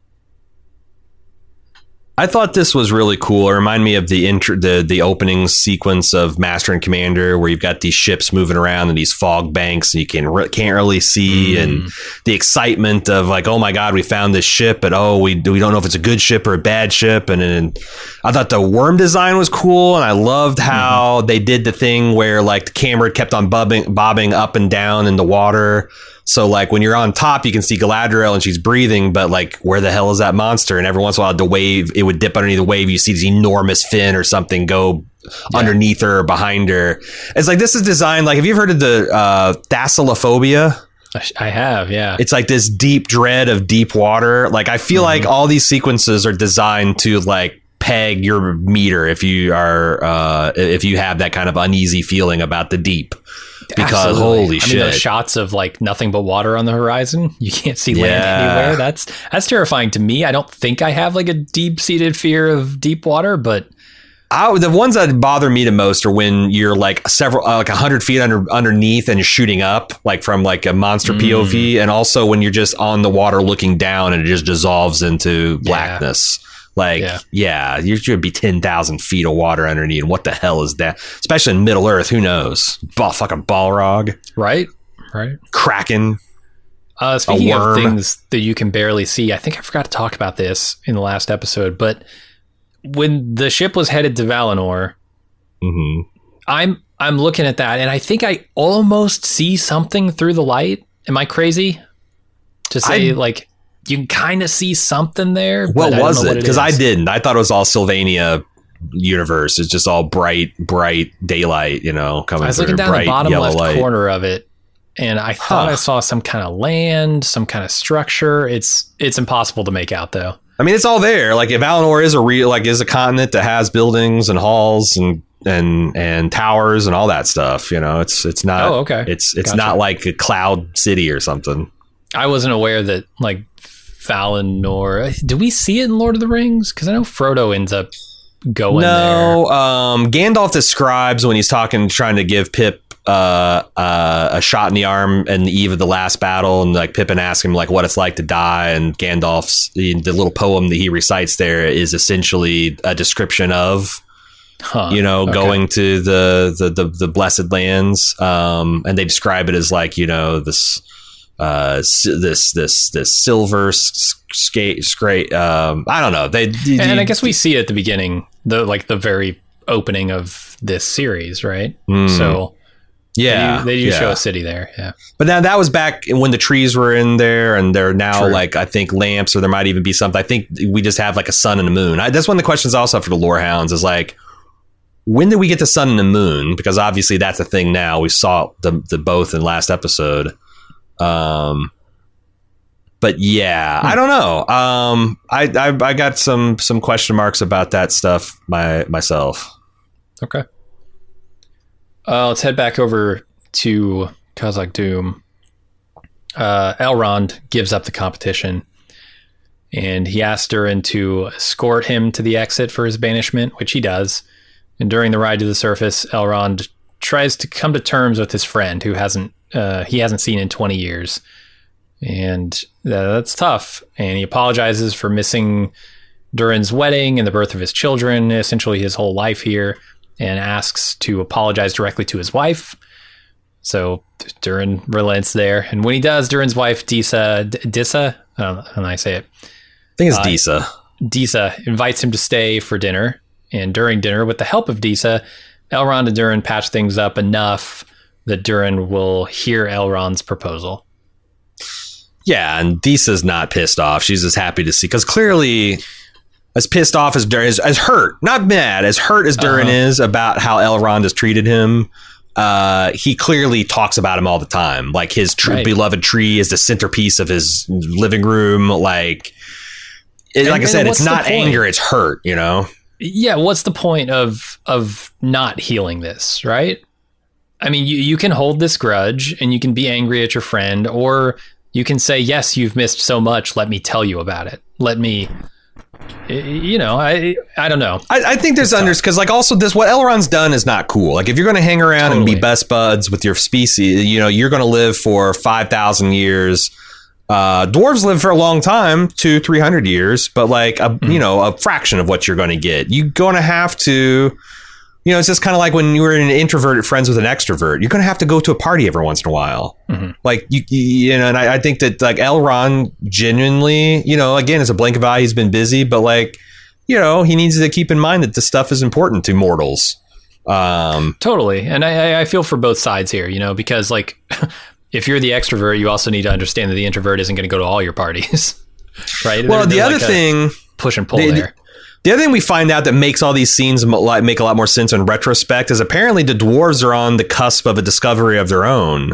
I thought this was really cool. It reminded me of the intro, the the opening sequence of Master and Commander, where you've got these ships moving around in these fog banks, and you can re- can't really see, mm. and the excitement of like, oh my god, we found this ship, but oh, we we don't know if it's a good ship or a bad ship. And then I thought the worm design was cool, and I loved how mm-hmm. they did the thing where like the camera kept on bobbing bobbing up and down in the water. So, like, when you're on top, you can see Galadriel and she's breathing, but, like, where the hell is that monster? And every once in a while, the wave, it would dip underneath the wave. You see this enormous fin or something go yeah. underneath her or behind her. It's like, this is designed, like, have you ever heard of the uh, thalassophobia? I have, yeah. It's like this deep dread of deep water. Like, I feel mm-hmm. like all these sequences are designed to, like, peg your meter if you are, uh, if you have that kind of uneasy feeling about the deep. Because Absolutely. holy I shit. mean, those shots of like nothing but water on the horizon, you can't see yeah. land anywhere. That's that's terrifying to me. I don't think I have like a deep-seated fear of deep water, but I, the ones that bother me the most are when you're like several, uh, like a hundred feet under underneath and you're shooting up like from like a monster mm. P O V, and also when you're just on the water looking down and it just dissolves into blackness. Yeah. Like, yeah, yeah you should be ten thousand feet of water underneath. And what the hell is that? Especially in Middle Earth. Who knows? Ball, fucking Balrog. Right. Right. Kraken. Uh, speaking of things that you can barely see, I think I forgot to talk about this in the last episode, but when the ship was headed to Valinor, mm-hmm. I'm I'm looking at that, and I think I almost see something through the light. Am I crazy to say, I, like... You can kind of see something there. What was it? Because I didn't. I thought it was all Sylvania universe. It's just all bright, bright daylight, you know, coming through. I was looking down bright, the bottom left light. corner of it, and I thought huh. I saw some kind of land, some kind of structure. It's it's impossible to make out, though. I mean, it's all there. Like, if Valinor is a real, like, is a continent that has buildings and halls and and and towers and all that stuff, you know, it's it's not. Oh, okay. It's it's gotcha. not like a cloud city or something. I wasn't aware that like. Valinor. Do we see it in Lord of the Rings? Because I know Frodo ends up going no, there. No, um, Gandalf describes when he's talking, trying to give Pip uh, uh, a shot in the arm in the eve of the last battle, and like Pippin asks him like what it's like to die, and Gandalf's the, the little poem that he recites there is essentially a description of. Huh, you know, okay. going to the, the the the blessed lands, um, and they describe it as like, you know, this. Uh, this this this silver skate skate. Um, I don't know. They d- and d- I guess we see it at the beginning, the like the very opening of this series, right? Mm. So yeah, they do, they do yeah. show a city there. Yeah, but now that was back when the trees were in there, and they're now True. like I think lamps, or there might even be something. I think we just have like a sun and a moon. I, that's one of the questions I also have for the lore hounds is like, when did we get the sun and the moon? Because obviously that's a thing now. We saw the the both in last episode. Um, but yeah, hmm. I don't know. Um, I, I, I got some, some question marks about that stuff my, myself. Okay. Uh, let's head back over to Khazad Dûm. Uh, Elrond gives up the competition, and he asks Durin to escort him to the exit for his banishment, which he does. And during the ride to the surface, Elrond tries to come to terms with his friend, who hasn't uh, he hasn't seen in twenty years, and uh, that's tough. And he apologizes for missing Durin's wedding and the birth of his children, essentially his whole life here, and asks to apologize directly to his wife. So Durin relents there. And when he does, Durin's wife, Disa, D- Disa, I don't know how I say it. I think it's uh, Disa. Disa invites him to stay for dinner. And during dinner, with the help of Disa, Elrond and Durin patch things up enough that Durin will hear Elrond's proposal. Yeah, and Disa's not pissed off. She's just happy to see, because clearly, as pissed off as Durin is, as hurt, not mad, as hurt as Durin uh-huh. is about how Elrond has treated him, uh, he clearly talks about him all the time. Like his tr- right. beloved tree is the centerpiece of his living room. Like, it, and, like I said, it's not anger, it's hurt, you know? Yeah, what's the point of of not healing this, right? I mean, you, you can hold this grudge and you can be angry at your friend, or you can say, yes, you've missed so much. Let me tell you about it. Let me, you know, I I don't know. I, I think there's under, because like also this, what Elrond's done is not cool. Like if you're going to hang around totally. and be best buds with your species, you know, you're going to live for five thousand years. Uh, dwarves live for a long time, two, three hundred years, but like a mm. you know a fraction of what you're going to get. You're going to have to, you know, it's just kind of like when you were an introverted friends with an extrovert. You're going to have to go to a party every once in a while. Mm-hmm. Like you, you know, and I, I think that like Elrond genuinely, you know, again, it's a blink of an eye. He's been busy, but like, you know, he needs to keep in mind that this stuff is important to mortals. Um, totally, and I, I feel for both sides here, you know, because like. If you're the extrovert, you also need to understand that the introvert isn't going to go to all your parties, right? Well, the other like thing, push and pull the, there. The other thing we find out that makes all these scenes make a lot more sense in retrospect is apparently the dwarves are on the cusp of a discovery of their own,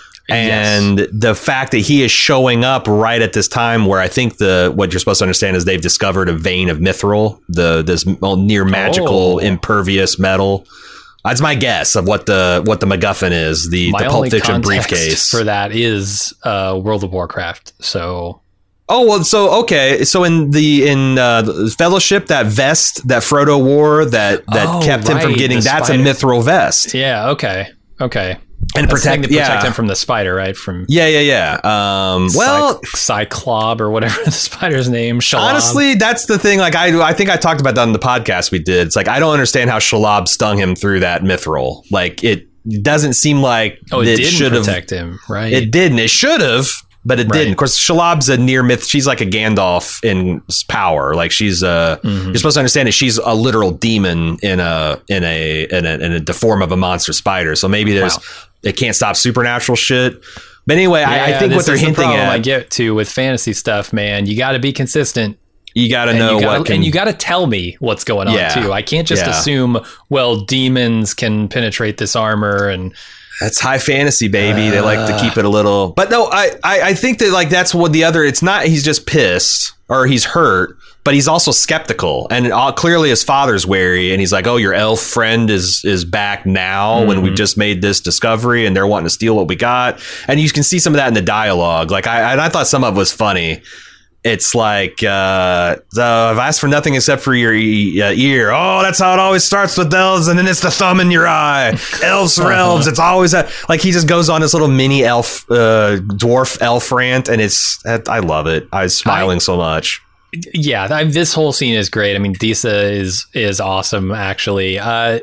and yes. the fact that he is showing up right at this time where I think the what you're supposed to understand is they've discovered a vein of mithril, the this near magical oh. impervious metal. That's my guess of what the what the MacGuffin is, the, the Pulp Fiction briefcase. For that is uh, World of Warcraft. So, oh well, so okay, so in the in uh, Fellowship, that vest that Frodo wore that that oh, kept right, him from getting that's spider. a mithril vest. Yeah. Okay. Okay. And That's protect, to protect yeah. him from the spider, right? From yeah, yeah, yeah. Um, well, Cy- Cyclob or whatever the spider's name. Shalob. Honestly, that's the thing. Like I, I think I talked about that on the podcast we did. It's like I don't understand how Shalob stung him through that mithril. Like it doesn't seem like oh, it, it didn't should protect him, right? It didn't. It should have, but it right. didn't. Of course, Shalob's a near myth. She's like a Gandalf in power. Like she's a. Mm-hmm. You're supposed to understand that she's a literal demon in a in a in a in a the form of a monster spider. So maybe there's. Wow. It can't stop supernatural shit. But anyway, yeah, I, I think what they're hinting the at. I get to with fantasy stuff, man. You got to be consistent. You got to know gotta, what, can, and you got to tell me what's going on yeah, too. I can't just yeah. assume. Well, demons can penetrate this armor, and that's high fantasy, baby. Uh, they like to keep it a little. But no, I, I, I think that like that's what the other. It's not. He's just pissed or he's hurt. But he's also skeptical, and all, clearly his father's wary, and he's like, "Oh, your elf friend is is back now mm-hmm. when we've just made this discovery, and they're wanting to steal what we got." And you can see some of that in the dialogue. Like I, and I thought some of it was funny. It's like, uh, so I've asked for nothing except for your e- uh, ear. Oh, that's how it always starts with elves, and then it's the thumb in your eye. Elves for uh-huh. elves. It's always a, like he just goes on this little mini elf, uh, dwarf elf rant, and it's I love it. I was smiling I- so much. Yeah, I, this whole scene is great. I mean, Disa is is awesome, actually. Uh,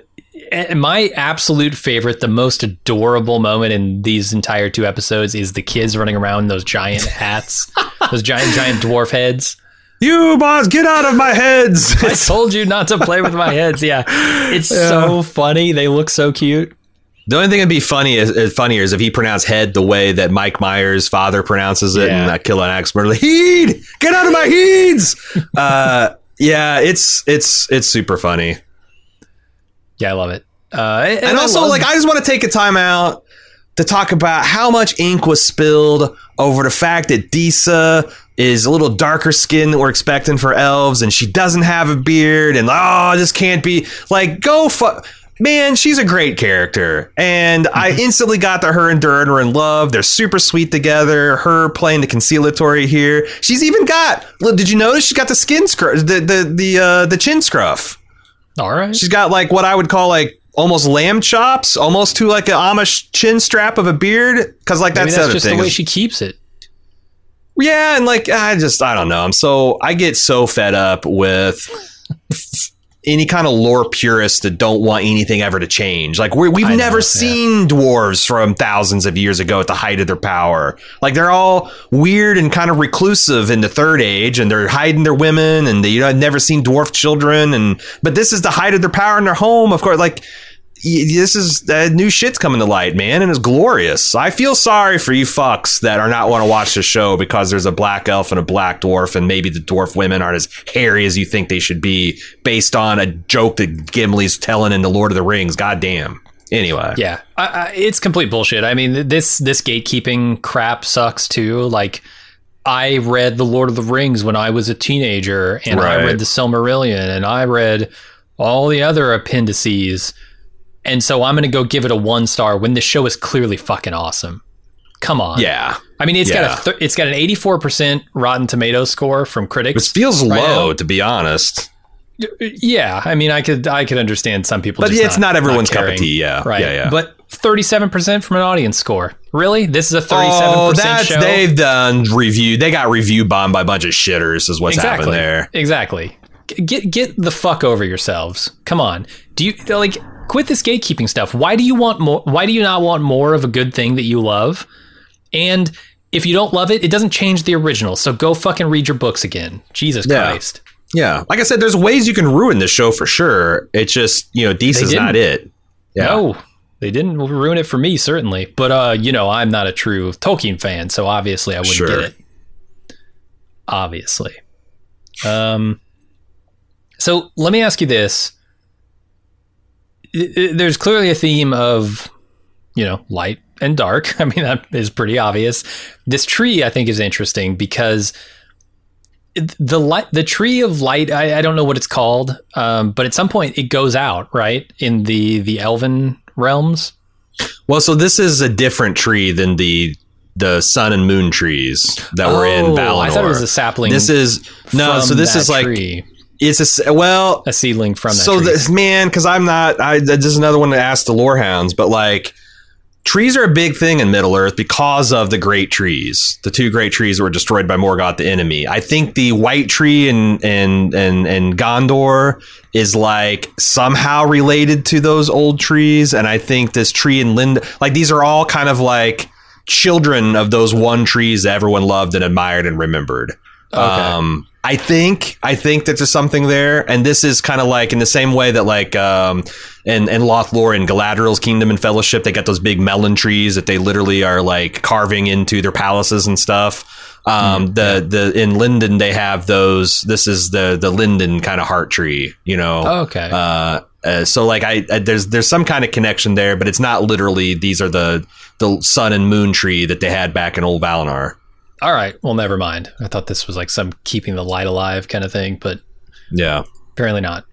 my absolute favorite, the most adorable moment in these entire two episodes is the kids running around in those giant hats, those giant, giant dwarf heads. You boss, get out of my heads! I told you not to play with my heads. Yeah, it's yeah. so funny. They look so cute. The only thing that'd be funny is, is funnier is if he pronounced head the way that Mike Myers' father pronounces it yeah. in uh, Kill an Axe Murder. Heed! Get out of my heeds! uh, yeah, it's it's it's super funny. Yeah, I love it. Uh, and and also, I love- like, I just want to take a time out to talk about how much ink was spilled over the fact that Disa is a little darker skin than we're expecting for elves, and she doesn't have a beard, and oh, this can't be like go fuck. man, she's a great character. And I instantly got that her and Durin are in love. They're super sweet together. Her playing the conciliatory here. She's even got, look, did you notice she's got the skin scruff, the, the, the, uh, the chin scruff. All right. She's got like what I would call like almost lamb chops, almost to like an Amish chin strap of a beard. Cause like that's, Maybe the that's other just thing. the way she keeps it. Yeah. And like, I just, I don't know. I'm so, I get so fed up with any kind of lore purists that don't want anything ever to change. Like we're, we've I never know, seen yeah. dwarves from thousands of years ago at the height of their power. Like they're all weird and kind of reclusive in the third age, and they're hiding their women, and they, you know, I've never seen dwarf children. And, but this is the height of their power in their home. Of course, like, this is uh, new shit's coming to light, man, and it's glorious. I feel sorry for you fucks that are not want to watch the show because there's a black elf and a black dwarf, and maybe the dwarf women aren't as hairy as you think they should be based on a joke that Gimli's telling in the Lord of the Rings. Goddamn. Anyway, yeah, I, I, it's complete bullshit. I mean, this this gatekeeping crap sucks too. Like, I read the Lord of the Rings when I was a teenager, and Right. I read the Silmarillion, and I read all the other appendices. And so I'm going to go give it a one star when this show is clearly fucking awesome. Come on. yeah, I mean, it's Yeah. got a th- it's got an eighty-four percent Rotten Tomatoes score from critics. which feels right low now. to be honest. Yeah, I mean, I could I could understand some people, But just it's not everyone's cup of caring. tea, yeah. right. Yeah, yeah. But thirty-seven percent from an audience score. Really? This is a thirty-seven Oh, percent that's show. they've done review. They got review bombed by a bunch of shitters. Is what's exactly. happened there. Exactly. G- Get get the fuck over yourselves. Come on. Do you like quit this gatekeeping stuff? Why do you want more? Why do you not want more of a good thing that you love? And if you don't love it, it doesn't change the original. So go fucking read your books again. Jesus Yeah. Christ. Yeah, like I said, there's ways you can ruin this show for sure. It's just, you know, Dees They is not didn't. it. Yeah. No, they didn't ruin it for me, certainly. But, uh, you know, I'm not a true Tolkien fan, so obviously I wouldn't Sure. get it. Obviously. Um. So let me ask you this. I- I- There's clearly a theme of, you know, light and dark. I mean, that is pretty obvious. This tree, I think, is interesting because it- the light, the tree of light, I, I don't know what it's called, um, but at some point it goes out, right? In the, the elven realms. Well, so this is a different tree than the the sun and moon trees that were in Oh, Valinor. I thought it was a sapling. This is no. from So this that is like tree. it's a s- well. A seedling from that So tree. this man, because I'm not. I this is another one to ask the lore hounds, but like. Trees are a big thing in Middle Earth because of the great trees. The two great trees were destroyed by Morgoth, the enemy. I think the white tree in and and and Gondor is like somehow related to those old trees, and I think this tree in Lind, like these are all kind of like children of those one trees that everyone loved and admired and remembered. Okay. Um, I think I think that there's something there, and this is kind of like in the same way that like um, in in Lothlorien, Galadriel's kingdom and Fellowship, they got those big melon trees that they literally are like carving into their palaces and stuff. Um, mm, the yeah. the in Linden they have those. This is the the linden kind of heart tree, you know. Oh, okay. Uh, uh, so like I, I there's there's some kind of connection there, but it's not literally these are the the sun and moon tree that they had back in old Valinor. All right. Well, never mind. I thought this was like some keeping the light alive kind of thing, but yeah, apparently not.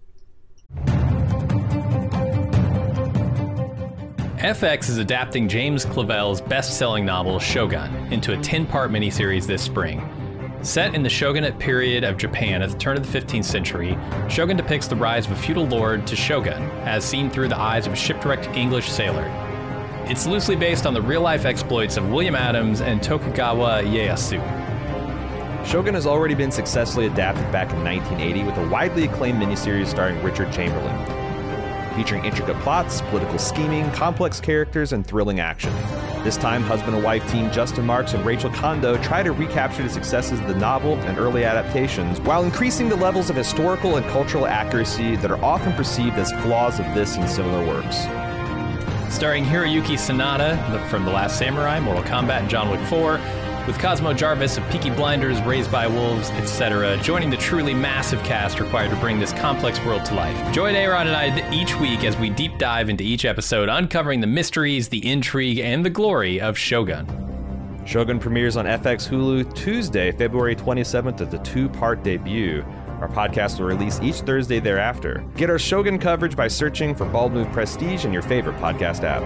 F X is adapting James Clavell's best-selling novel Shogun into a ten-part miniseries this spring. Set in the shogunate period of Japan at the turn of the fifteenth century, Shogun depicts the rise of a feudal lord to shogun, as seen through the eyes of a shipwrecked English sailor. It's loosely based on the real-life exploits of William Adams and Tokugawa Ieyasu. Shogun has already been successfully adapted back in nineteen eighty with a widely acclaimed miniseries starring Richard Chamberlain, featuring intricate plots, political scheming, complex characters, and thrilling action. This time, husband and wife team Justin Marks and Rachel Kondo try to recapture the successes of the novel and early adaptations while increasing the levels of historical and cultural accuracy that are often perceived as flaws of this and similar works. Starring Hiroyuki Sanada from The Last Samurai, Mortal Kombat, and John Wick four, with Cosmo Jarvis of Peaky Blinders, Raised by Wolves, et cetera, joining the truly massive cast required to bring this complex world to life. Join Aaron and I each week as we deep dive into each episode, uncovering the mysteries, the intrigue, and the glory of Shogun. Shogun premieres on F X Hulu Tuesday, February twenty-seventh as a two-part debut. Our podcast will release each Thursday thereafter. Get our Shogun coverage by searching for Bald Move Prestige in your favorite podcast app.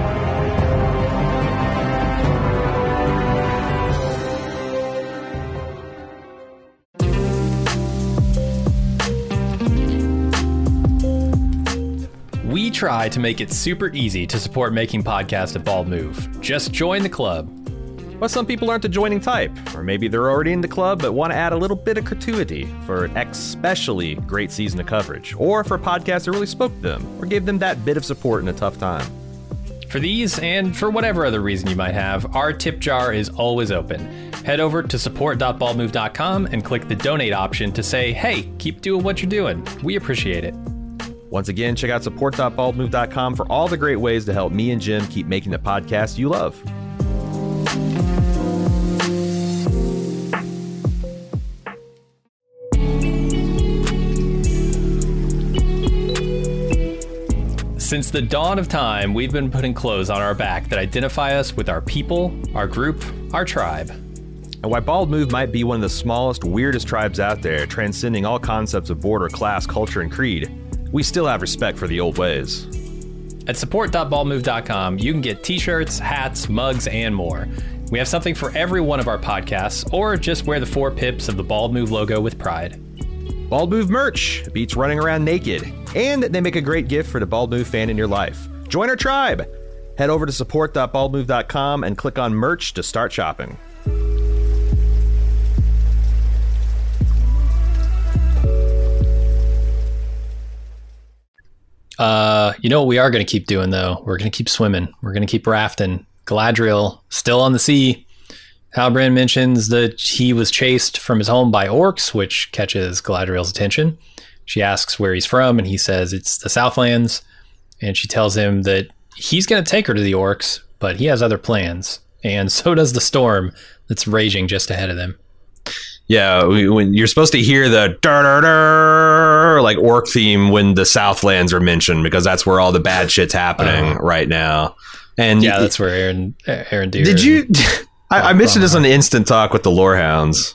We try to make it super easy to support making podcasts at Bald Move. Just join the club. But some people aren't the joining type, or maybe they're already in the club but want to add a little bit of gratuity for an especially great season of coverage, or for a podcast that really spoke to them, or gave them that bit of support in a tough time. For these, and for whatever other reason you might have, our tip jar is always open. Head over to support dot bald move dot com and click the donate option to say, hey, keep doing what you're doing. We appreciate it. Once again, check out support dot bald move dot com for all the great ways to help me and Jim keep making the podcast you love. Since the dawn of time, we've been putting clothes on our back that identify us with our people, our group, our tribe. And while Bald Move might be one of the smallest, weirdest tribes out there, transcending all concepts of border, class, culture, and creed, we still have respect for the old ways. At support dot bald move dot com, you can get t-shirts, hats, mugs, and more. We have something for every one of our podcasts, or just wear the four pips of the Bald Move logo with pride. Bald Move merch beats running around naked, and they make a great gift for the Bald Move fan in your life. Join our tribe. Head over to support dot bald move dot com and click on merch to start shopping. Uh, you know what we are going to keep doing, though? We're going to keep swimming. We're going to keep rafting. Galadriel, still on the sea. Halbrand mentions that he was chased from his home by orcs, which catches Galadriel's attention. She asks where he's from, and he says it's the Southlands. And she tells him that he's going to take her to the orcs, but he has other plans. And so does the storm that's raging just ahead of them. Yeah, we, when you're supposed to hear the dur, dur, dur, like orc theme when the Southlands are mentioned, because that's where all the bad shit's happening uh, right now. And yeah, that's where Aaron Aaron Deer. Did you? I, I mentioned this on the Instant Talk with the Lorehounds.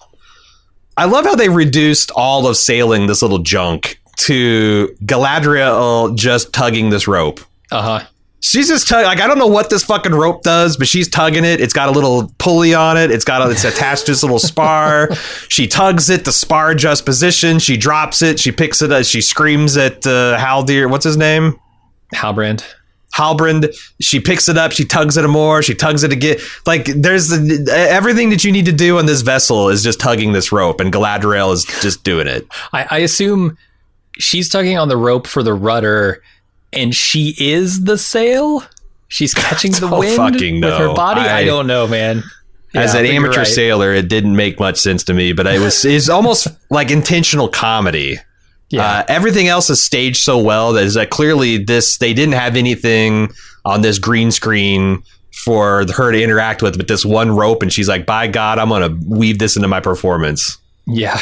I love how they reduced all of sailing this little junk to Galadriel just tugging this rope. Uh huh. She's just tug- like, I don't know what this fucking rope does, but she's tugging it. It's got a little pulley on it. It's got a, it's attached to this little spar. She tugs it. The spar adjusts position. She drops it. She picks it up. She screams at uh, Haldir. What's his name? Halbrand. Halbrand. She picks it up. She tugs it more. She tugs it again. Like, there's the, everything that you need to do on this vessel is just tugging this rope, and Galadriel is just doing it. I, I assume she's tugging on the rope for the rudder. And she is the sail? She's catching the wind fucking with her body? I, I don't know, man. Yeah, as an amateur right. sailor, it didn't make much sense to me, but it was it's almost like intentional comedy. Yeah. Uh, everything else is staged so well that is that clearly this they didn't have anything on this green screen for her to interact with, but this one rope, and she's like, by God, I'm going to weave this into my performance. Yeah.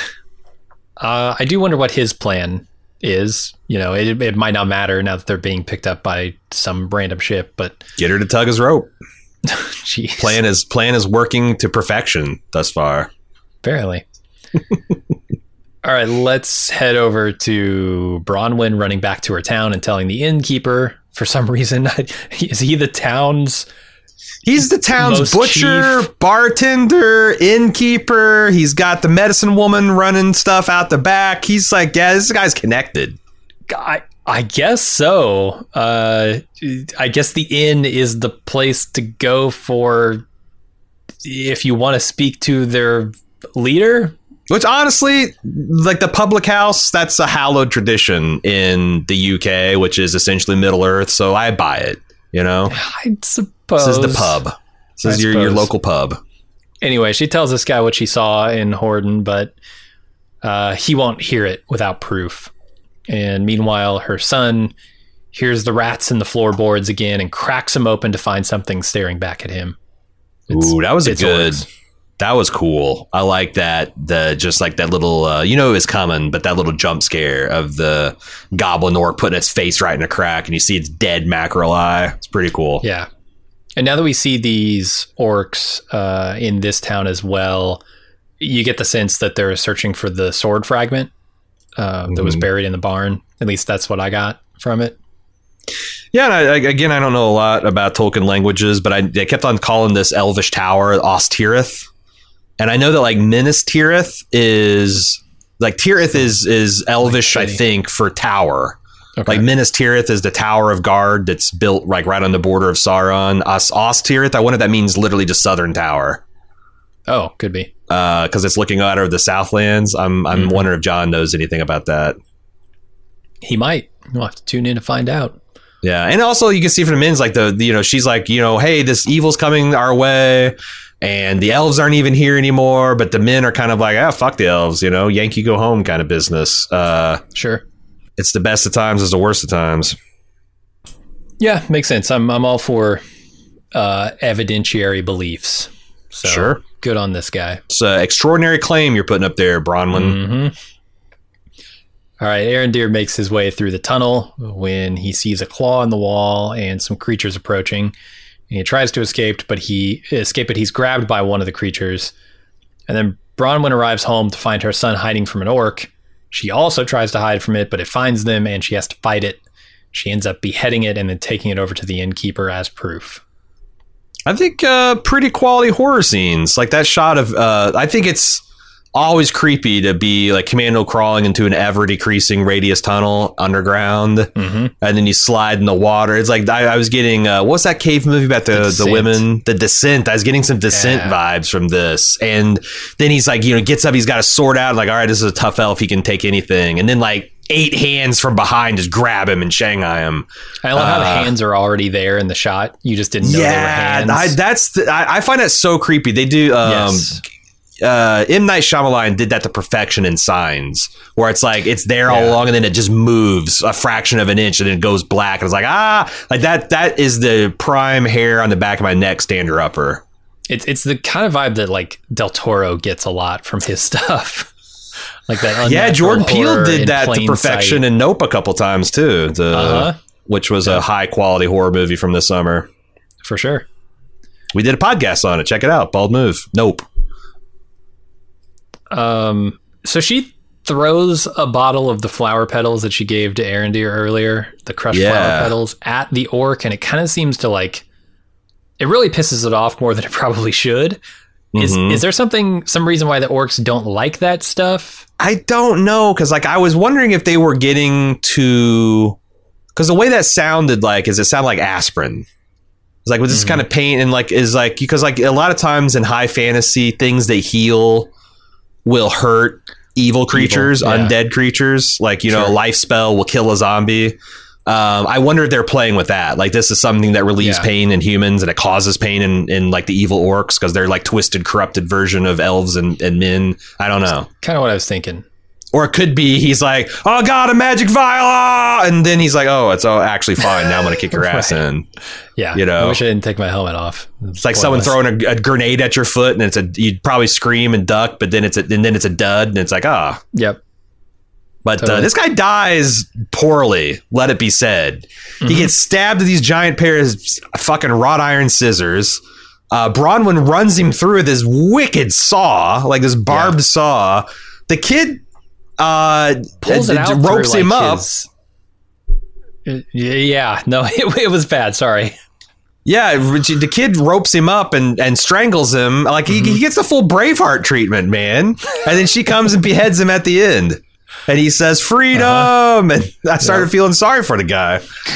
Uh, I do wonder what his plan is. You know, it, it might not matter now that they're being picked up by some random ship, but get her to tug his rope. Jeez. Plan is plan is working to perfection thus far. Apparently. All right, let's head over to Bronwyn running back to her town and telling the innkeeper for some reason. Is he the town's He's the town's Most butcher, chief. bartender, innkeeper. He's got the medicine woman running stuff out the back. He's like, yeah, this guy's connected. I, I guess so. Uh, I guess the inn is the place to go for if you want to speak to their leader. Which honestly, like the public house, that's a hallowed tradition in the U K, which is essentially Middle Earth. So I buy it, you know? I suppose. This is the pub. This is your, your local pub. Anyway, she tells this guy what she saw in Horden, but uh, he won't hear it without proof. And meanwhile, her son hears the rats in the floorboards again and cracks them open to find something staring back at him. It's, Ooh, that was a good... Orcs. That was cool. I like that. The just like that little, uh, you know, it was coming, but that little jump scare of the goblin orc putting its face right in a crack, and you see its dead mackerel eye. It's pretty cool. Yeah. And now that we see these orcs uh, in this town as well, you get the sense that they're searching for the sword fragment uh, that was Mhm. buried in the barn. At least that's what I got from it. Yeah, and I, I- again, I don't know a lot about Tolkien languages, but I they kept on calling this Elvish tower Ost Tirith, and I know that like Minas Tirith is like Tirith is is Elvish, I city. think, for tower. Okay. Like Minas Tirith is the Tower of Guard that's built like right on the border of Sauron. Ost, Ost Tirith, I wonder if that means literally just Southern Tower, oh, could be. because it's looking out over the Southlands. I'm I'm Mhm. wondering if John knows anything about that. He might. We'll have to tune in to find out. Yeah, and also you can see from the men's like the, the you know she's like you know hey, this evil's coming our way, and the elves aren't even here anymore, but the men are kind of like, ah, fuck the elves, you know, Yankee go home kind of business. Uh, Sure. it's the best of times, it's the worst of times. Yeah, makes sense. I'm I'm all for uh, evidentiary beliefs. So Sure. good on this guy. It's an extraordinary claim you're putting up there, Bronwyn. hmm All right, Arondir makes his way through the tunnel when he sees a claw in the wall and some creatures approaching. And he tries to escape, but he escape, but he's grabbed by one of the creatures. And then Bronwyn arrives home to find her son hiding from an orc. She also tries to hide from it, but it finds them and she has to fight it. She ends up beheading it and then taking it over to the innkeeper as proof. I think uh, pretty quality horror scenes, like that shot of. Uh, I think it's always creepy to be like commando crawling into an ever decreasing radius tunnel underground, Mm-hmm. and then you slide in the water. It's like I, I was getting uh, what's that cave movie about the The the, Descent. women, The Descent. I was getting some Descent Yeah. vibes from this, and then he's like, you know, gets up, he's got a sword out, like, all right, this is a tough elf, he can take anything, and then like eight hands from behind just grab him and Shanghai him. I love how the Uh, hands are already there in the shot. You just didn't know they were Yeah, hands. I, that's the, I, I find that so creepy. They do. Um, yes. uh, M. Night Shyamalan did that to perfection in Signs, where it's like it's there all Yeah. along, and then it just moves a fraction of an inch, and then it goes black, and it's like ah, like that. That is the prime hair on the back of my neck stander upper. It's it's the kind of vibe that like Del Toro gets a lot from his stuff. Like that. Yeah, unnatural Jordan Peele horror did in that to plain perfection sight. in Nope a couple times too, the, Uh-huh. which was a high quality horror movie from this summer. For sure. We did a podcast on it. Check it out. Bald Move. Nope. Um. So she throws a bottle of the flower petals that she gave to Arondir earlier, the crushed Yeah. flower petals, at the orc, and it kind of seems to like. It really pisses it off more than it probably should. Is Mhm. is there something, some reason why the orcs don't like that stuff? I don't know, because like I was wondering if they were getting to, because the way that sounded like is it sounded like aspirin. It's like was this Mhm. kind of pain and like is like because like a lot of times in high fantasy things they heal will hurt evil creatures, yeah. undead creatures. Like you know, Sure. a life spell will kill a zombie. Um, I wonder if they're playing with that. Like this is something that relieves Yeah. pain in humans and it causes pain in, in like the evil orcs because they're like twisted, corrupted version of elves and, and men. I don't know. Kind of what I was thinking. Or it could be he's like, oh god, a magic vial, ah!" and then he's like, oh, it's all actually fine. Now I'm gonna kick your ass Right. in. Yeah. You know. I wish I didn't take my helmet off. It's like someone throwing a, a grenade at your foot, and it's a you'd probably scream and duck, but then it's a, and then it's a dud, and it's like ah. Yep. But uh, Totally. this guy dies poorly. Let it be said. He Mhm. gets stabbed with these giant pairs of fucking wrought iron scissors. Uh, Bronwyn runs him through with this wicked saw, like this barbed Yeah. saw. The kid uh, Pulls it uh, out. ropes through, him like, up. his- Uh, Yeah. No, it, it was bad. Sorry. Yeah, Richie- the kid ropes him up and, and strangles him. Like he, he gets the full Braveheart treatment, man. And then she comes and beheads him at the end. And he says, freedom. Uh-huh. And I started Yep. feeling sorry for the guy.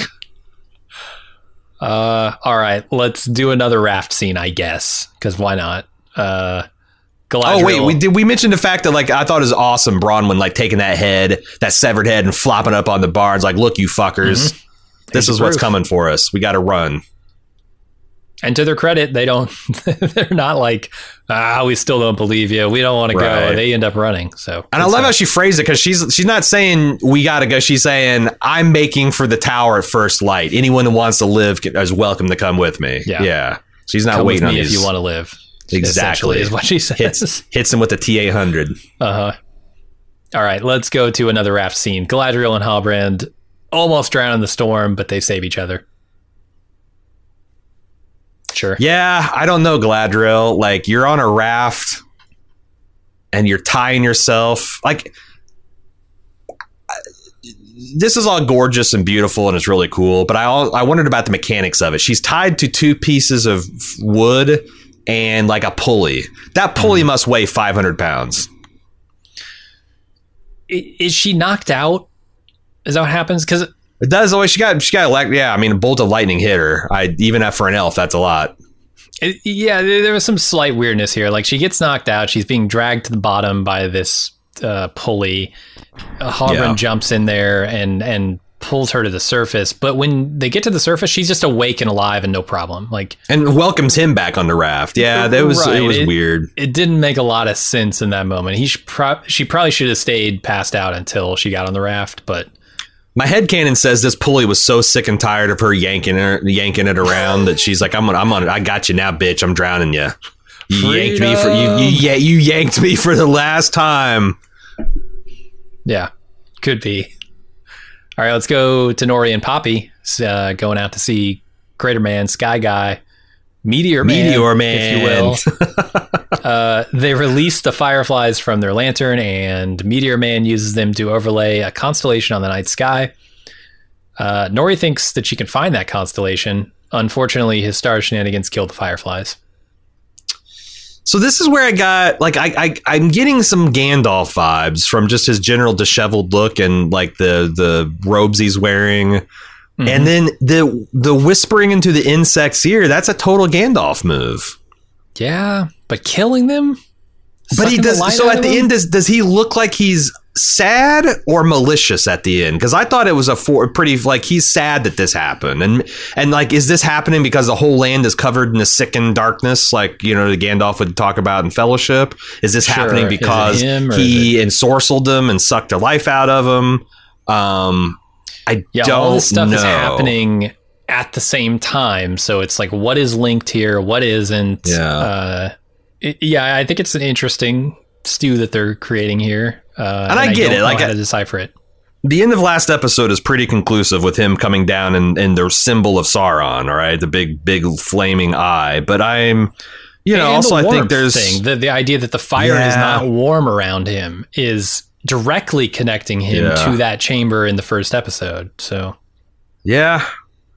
Uh, all right, let's do another raft scene, I guess, because why not? Uh, Galadriel. Oh, wait, we did we mentioned the fact that like I thought it was awesome, Bronwyn, like taking that head, that severed head, and flopping it up on the bar. It's like, look, you fuckers. This Take is the what's proof. coming for us. We got to run. And to their credit, they don't. They're not like, ah, we still don't believe you. We don't want to Right. go. They end up running. So, And I love how she phrased it because she's she's not saying we got to go. She's saying I'm making for the tower at first light. Anyone who wants to live can- is welcome to come with me. Yeah. yeah. She's not come with waiting on me these. if you want to live. Exactly. essentially is what she says. hits hits him with the T eight hundred. Uh huh. All right, let's go to another raft scene. Galadriel and Halbrand almost drown in the storm, but they save each other. Sure. Yeah, I don't know, Galadriel. Like you're on a raft and you're tying yourself. Like this is all gorgeous and beautiful and it's really cool, but I all, I wondered about the mechanics of it. She's tied to two pieces of wood and like a pulley. That pulley mm. must weigh five hundred pounds. Is she knocked out? Is that what happens? Because it, it does always. She got, she got, like, yeah, I mean, a bolt of lightning hit her. I even for an elf, that's a lot. It, yeah, there was some slight weirdness here. Like, she gets knocked out. She's being dragged to the bottom by this uh, pulley. Uh, Halgrim yeah. jumps in there and and pulls her to the surface. But when they get to the surface, she's just awake and alive and no problem. Like, and welcomes him back on the raft. Yeah, that was right. it was it, weird. It didn't make a lot of sense in that moment. He should pro- she probably should have stayed passed out until she got on the raft. But my headcanon says this pulley was so sick and tired of her yanking her, yanking it around that she's like, I'm on, I'm on it. I got you now, bitch. I'm drowning you. You Freedom. yanked me for you. You, yeah, you yanked me for the last time. Yeah, could be. All right, let's go to Nori and Poppy, uh, going out to see Crater Man, Sky Guy, Meteor Man, Meteor Man, if you will. uh, they release the fireflies from their lantern, and Meteor Man uses them to overlay a constellation on the night sky. Uh, Nori thinks that she can find that constellation. Unfortunately, his star shenanigans kill the fireflies. So this is where I got, like, I, I, I'm getting some Gandalf vibes from just his general disheveled look and, like, the, the robes he's wearing. Mm-hmm. And then the the whispering into the insect's ear, that's a total Gandalf move. Yeah, but killing them? But he does. So at the end, does does he look like he's sad or malicious at the end? Because I thought it was a for, pretty like he's sad that this happened, and and like is this happening because the whole land is covered in a sickened darkness, like you know the Gandalf would talk about in Fellowship? Is this sure. happening because he ensorcelled them and sucked their life out of them? Um, I yeah, don't all this stuff know. is happening at the same time, so it's like what is linked here, what isn't? Yeah. Uh, It, yeah, I think it's an interesting stew that they're creating here, uh, and, and I get I don't it. Know like how I, to decipher it. The end of last episode is pretty conclusive with him coming down and, and the symbol of Sauron. All right, the big, big flaming eye. But I'm, you know, and also the I think there's thing, the the idea that the fire yeah. is not warm around him is directly connecting him yeah. to that chamber in the first episode. So, yeah,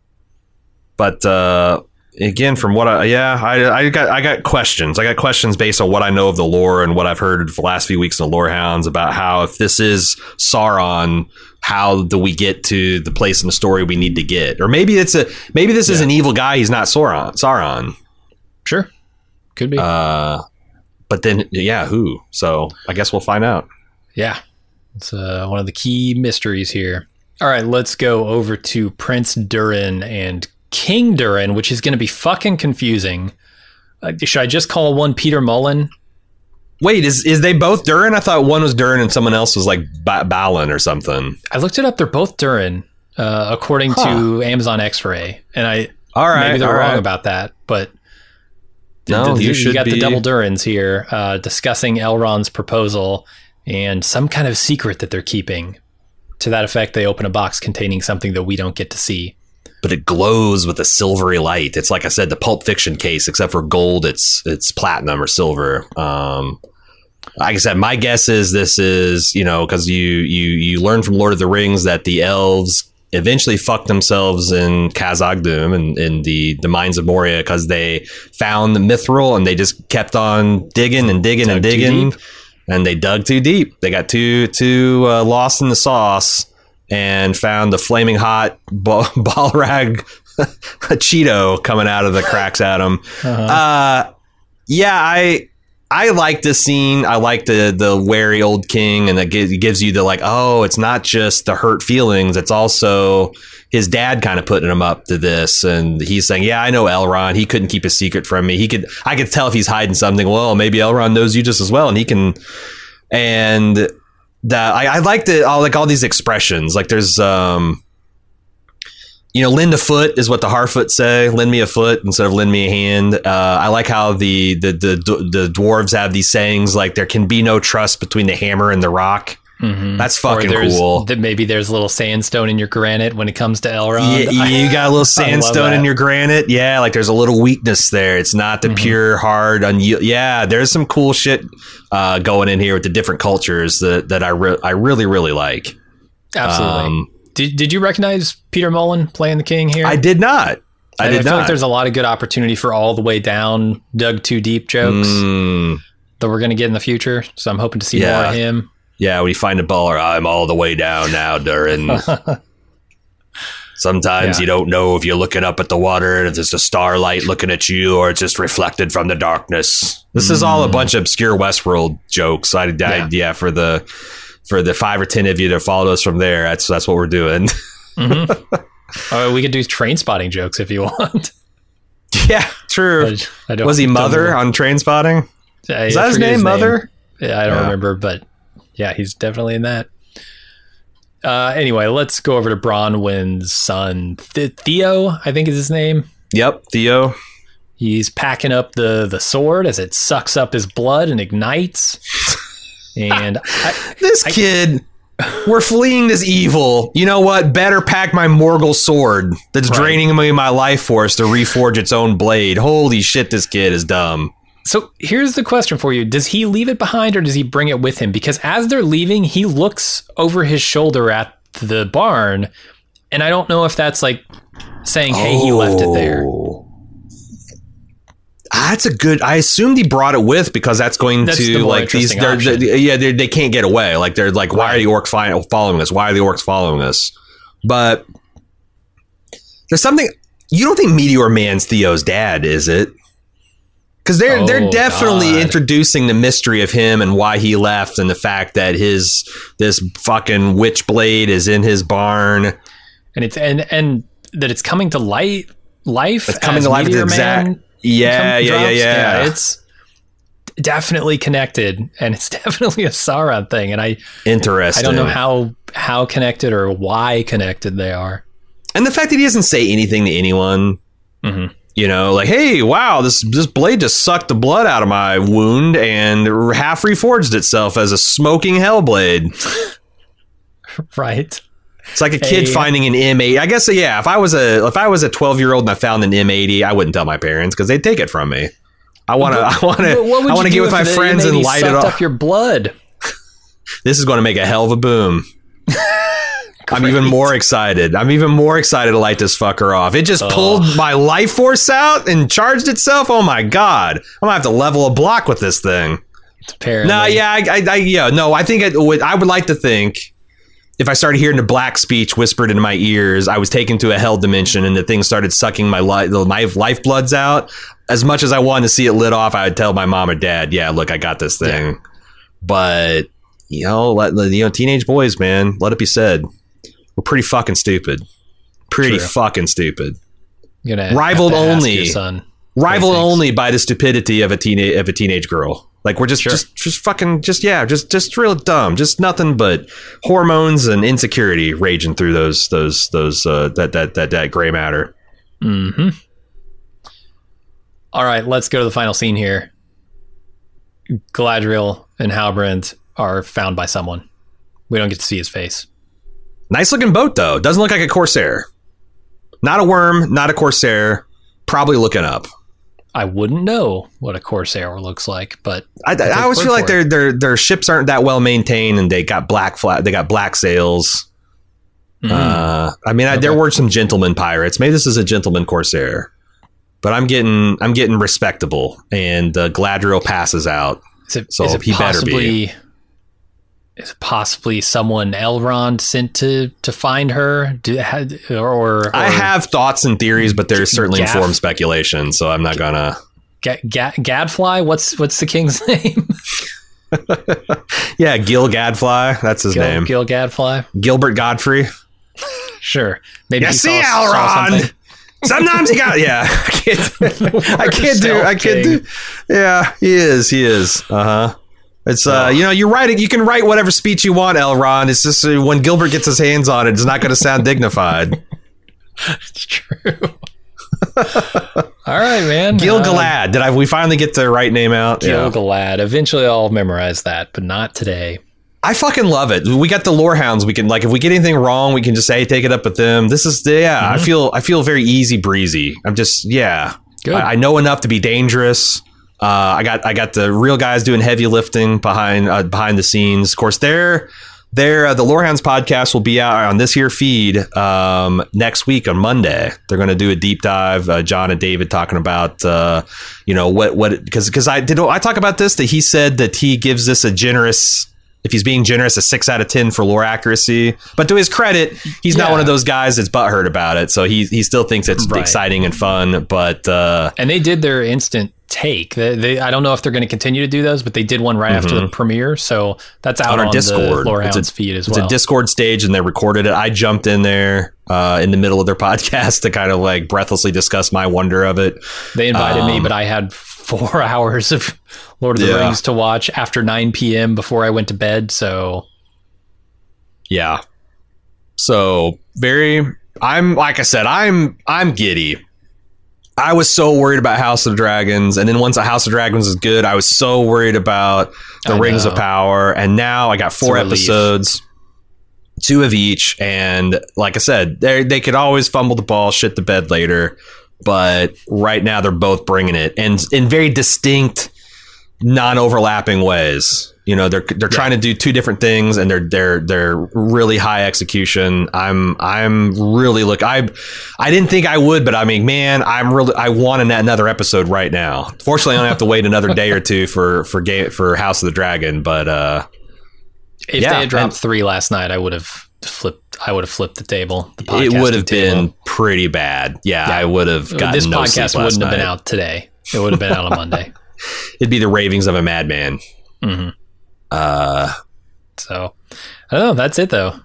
but. uh Again, from what I yeah, I I got I got questions. I got questions based on what I know of the lore and what I've heard for the last few weeks in the Lore Hounds about how if this is Sauron, how do we get to the place in the story we need to get? Or maybe it's a maybe this yeah. is an evil guy. He's not Sauron. Sauron. Sure, could be. Uh, but then yeah, who? So I guess we'll find out. Yeah, it's uh, one of the key mysteries here. All right, let's go over to Prince Durin and King Durin, which is going to be fucking confusing. Uh, should I just call one Peter Mullen? Wait, is is they both Durin? I thought one was Durin and someone else was like ba- Balin or something. I looked it up. They're both Durin, uh, according huh. to Amazon X-Ray. And I all right, maybe they're all wrong right. about that, but no, the, the, you, you should got be. the double Durins here uh, discussing Elrond's proposal and some kind of secret that they're keeping. To that effect, they open a box containing something that we don't get to see. But it glows with a silvery light. It's like I said, the Pulp Fiction case, except for gold, it's it's platinum or silver. Um, like I said, my guess is this is, you know, because you, you, you learn from Lord of the Rings that the elves eventually fucked themselves in Khazad-dûm and in the, the mines of Moria because they found the mithril and they just kept on digging and digging Dug and digging. And they dug too deep. They got too, too uh, lost in the sauce. And found the flaming hot ball, Balrog Cheeto coming out of the cracks at him. Uh-huh. Uh, yeah, I I like this scene. I like the the wary old king, and it gives you the like, oh, it's not just the hurt feelings. It's also his dad kind of putting him up to this, and he's saying, yeah, I know Elrond. He couldn't keep a secret from me. He could. I could tell if he's hiding something. Well, maybe Elrond knows you just as well, and he can. And that I, I like the all like all these expressions. Like there's um you know, lend a foot is what the Harfoot say. Lend me a foot instead of lend me a hand. Uh, I like how the, the the the dwarves have these sayings like there can be no trust between the hammer and the rock. Mm-hmm. That's fucking cool. That maybe there's a little sandstone in your granite when it comes to Elrond. Yeah, you got a little sandstone in your granite. Yeah, like there's a little weakness there. It's not the mm-hmm. pure, hard, unyielding. Yeah, there's some cool shit uh, going in here with the different cultures that that I re- I really really like. Absolutely. Um, Did Did you recognize Peter Mullen playing the king here? I did not. I, I did I feel not. like there's a lot of good opportunity for all the way down, dug too deep jokes Mm, that we're going to get in the future. So I'm hoping to see Yeah. more of him. yeah, when you find a baller, I'm all the way down now, Durin. Sometimes Yeah. you don't know if you're looking up at the water and if there's a starlight looking at you or it's just reflected from the darkness. This is all a bunch of obscure Westworld jokes. I, I yeah. yeah, for the for the five or ten of you that followed us from there, that's that's what we're doing. Mm-hmm. uh, we could do train spotting jokes if you want. Yeah, true. I, I don't, Was he don't Mother know. on Train Spotting? I Is that his forget name, Mother? Yeah, I don't Yeah. remember, but yeah, he's definitely in that. Uh, anyway, let's go over to Bronwyn's son, Th- Theo, I think is his name. Yep, Theo. He's packing up the, the sword as it sucks up his blood and ignites. And I, This I- kid, we're fleeing this evil. You know what? Better pack my Morgul sword that's Right. draining me my life force to reforge its own blade. Holy shit, this kid is dumb. so here's the question for you. Does he leave it behind or does he bring it with him? Because as they're leaving, he looks over his shoulder at the barn. And I don't know if that's like saying, hey, he left it there. Oh. That's a good. I assumed he brought it with because that's going That's the to more like these. interesting They're, option. they're- yeah, they're, they can't get away. Like they're like, why are the orcs fi- following us? Why are the orcs following us? But there's something. You don't think Meteor Man's Theo's dad, is it? Because they're Oh, they're definitely God. introducing the mystery of him and why he left, and the fact that his this fucking witch blade is in his barn. And it's and and that it's coming to light life. It's coming as to life at the Meteor exact. Man Yeah, come- yeah, yeah, drops. yeah, It's definitely connected, and it's definitely a Sauron thing. And I Interesting. I don't know how how connected or why connected they are. And the fact that he doesn't say anything to anyone, Mhm. you know, like, hey, wow, this this blade just sucked the blood out of my wound and half reforged itself as a smoking hellblade. Right. It's like a kid Hey. finding an M eighty. I guess, yeah, if I was a if I was a twelve year old and I found an M eighty, I wouldn't tell my parents because they'd take it from me. I want to, I want to, But what would I want to you get do with if my the friends and M eighty light it sucked up. up your blood. This is going to make a hell of a boom. I'm even more excited. I'm even more excited to light this fucker off. It just pulled my life force out and charged itself. Oh my god! I'm gonna have to level a block with this thing. Apparently. No, yeah, I, I, I, yeah, no. I think it would. I would like to think if I started hearing the black speech whispered into my ears, I was taken to a hell dimension and the thing started sucking my life, my lifebloods out. As much as I wanted to see it lit off, I would tell my mom or dad, "Yeah, look, I got this thing." Yeah. But you know, let you know, teenage boys, man, let it be said, we're pretty fucking stupid. Pretty True. fucking stupid. You're gonna Rivaled have to ask only. your son. Rivaled Thanks. only by the stupidity of a teenage of a teenage girl. Like we're just Sure. just just fucking just yeah, just just real dumb. Just nothing but hormones and insecurity raging through those those those uh, that that that that gray matter. Mm-hmm. All right, let's go to the final scene here. Galadriel and Halbrand are found by someone. We don't get to see his face. Nice looking boat though. Doesn't look like a Corsair. Not a worm, not a Corsair. Probably looking up. I wouldn't know what a Corsair looks like, but I, take I always word feel like for their it. their their ships aren't that well maintained, and they got black flat. They got black sails. Mhm. Uh, I mean, I, there Okay. were some gentleman pirates. Maybe this is a gentleman Corsair, but I'm getting I'm getting respectable. And uh, Galadriel passes out. is it, so is it he better be. possibly is it possibly someone Elrond sent to to find her? Do, had, or, or I have thoughts and theories, but they're certainly Gaff. informed speculation. So I'm not gonna. Ga- Ga- Gadfly? What's what's the king's name? Yeah, Gil Gadfly. That's his Gil, name. Gil Gadfly. Gilbert Godfrey. Sure. Maybe You he see, saw, saw Elrond. something. Sometimes he got. Yeah, I can't. I can't do. I can't do. King. Yeah, he is. He is. Uh huh. It's uh, you know, you write it. You can write whatever speech you want, Elrond. It's just uh, when Gilbert gets his hands on it, it's not going to sound dignified. It's true. All right, man. Gil Uh, Galad. Did I? We finally get the right name out. Gil Yeah. Galad. Eventually, I'll memorize that, but not today. I fucking love it. We got the lore hounds. We can like if we get anything wrong, we can just say take it up with them. This is yeah. I feel I feel very easy breezy. I'm just yeah. Good. I, I know enough to be dangerous. Uh, I got I got the real guys doing heavy lifting behind uh, behind the scenes. Of course, they're There, uh, the Lorehounds podcast will be out on this here feed um, next week on Monday. They're going to do a deep dive. Uh, John and David talking about, uh, you know, what what because because I did I talk about this that he said that he gives this a generous. If he's being generous, a six out of ten for lore accuracy. But to his credit, he's yeah. not one of those guys that's butthurt about it. So he he still thinks it's right. exciting and fun. But uh, and they did their instant take. They, they I don't know if they're going to continue to do those, but they did one right mm-hmm. after the premiere. So that's out on, our on Discord the Lorehounds feed as it's well. It's a Discord stage, and they recorded it. I jumped in there uh, in the middle of their podcast to kind of like breathlessly discuss my wonder of it. They invited um, me, but I had four hours of Lord of the yeah. Rings to watch after nine p.m. before I went to bed. So, yeah. So very, I'm like I said, I'm I'm giddy. I was so worried about House of Dragons, and then once a House of Dragons is good, I was so worried about the I Rings know. of Power, and now I got four episodes, two of each, and like I said, they they could always fumble the ball, shit the bed later. But right now they're both bringing it, and in very distinct, non-overlapping ways. You know, they're they're yeah. trying to do two different things, and they're they're they're really high execution. I'm I'm really look. I I didn't think I would, but I mean, man, I'm really I want another episode right now. Fortunately, I don't have to wait another day or two for for game for House of the Dragon. But uh, if yeah, they had dropped and, three last night, I would have flipped. I would have flipped the table. The it would have table. been pretty bad. Yeah, yeah. I would have gotten this no podcast sleep wouldn't last have been night. out today. It would have been out on Monday. It'd be the ravings of a madman. Mm-hmm. Uh, so I don't know. That's it though.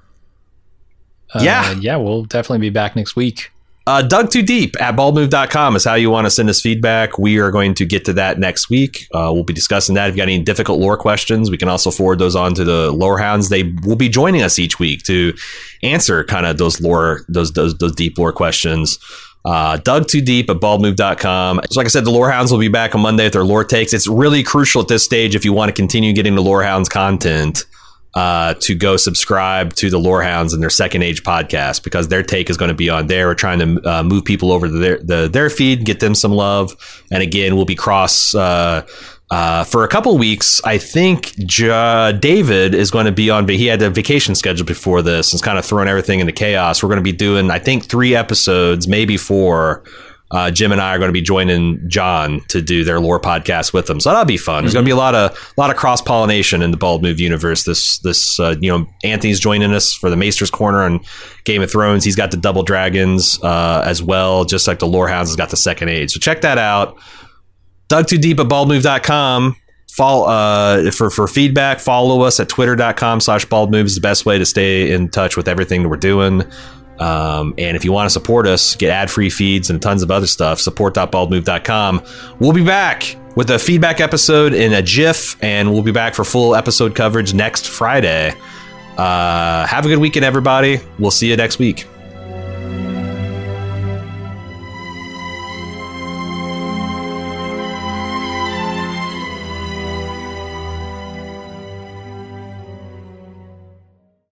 Uh, yeah, yeah. We'll definitely be back next week. Uh, Dug Too Deep at bald move dot com is how you want to send us feedback. We are going to get to that next week. Uh, we'll be discussing that. If you got any difficult lore questions, we can also forward those on to the Lorehounds. They will be joining us each week to answer kind of those lore, those those those deep lore questions. Uh, Dug Too Deep at bald move dot com. So like I said, the Lorehounds will be back on Monday with their lore takes. It's really crucial at this stage if you want to continue getting the Lorehounds content. Uh, to go subscribe to the Lorehounds and their Second Age podcast, because their take is going to be on there. We're trying to uh, move people over to their the, their feed, get them some love. And again, we'll be cross uh, uh, for a couple of weeks. I think J- David is going to be on, but he had a vacation schedule before this and it's kind of throwing everything into chaos. We're going to be doing, I think, three episodes, maybe four. Uh, Jim and I are going to be joining John to do their lore podcast with them, so that'll be fun. Mm-hmm. There's going to be a lot of a lot of cross pollination in the Bald Move universe. This this uh, you know, Anthony's joining us for the Maester's Corner on Game of Thrones. He's got the Double Dragons uh, as well, just like the Lorehounds has got the Second Age. So check that out. Dug Too Deep at bald move dot com. Follow uh, for for feedback. Follow us at twitter dot com slash bald move is the best way to stay in touch with everything that we're doing. Um, and if you want to support us, get ad-free feeds and tons of other stuff, support dot bald move dot com. We'll be back with a feedback episode in a GIF, and we'll be back for full episode coverage next Friday. Uh, have a good weekend, everybody. We'll see you next week.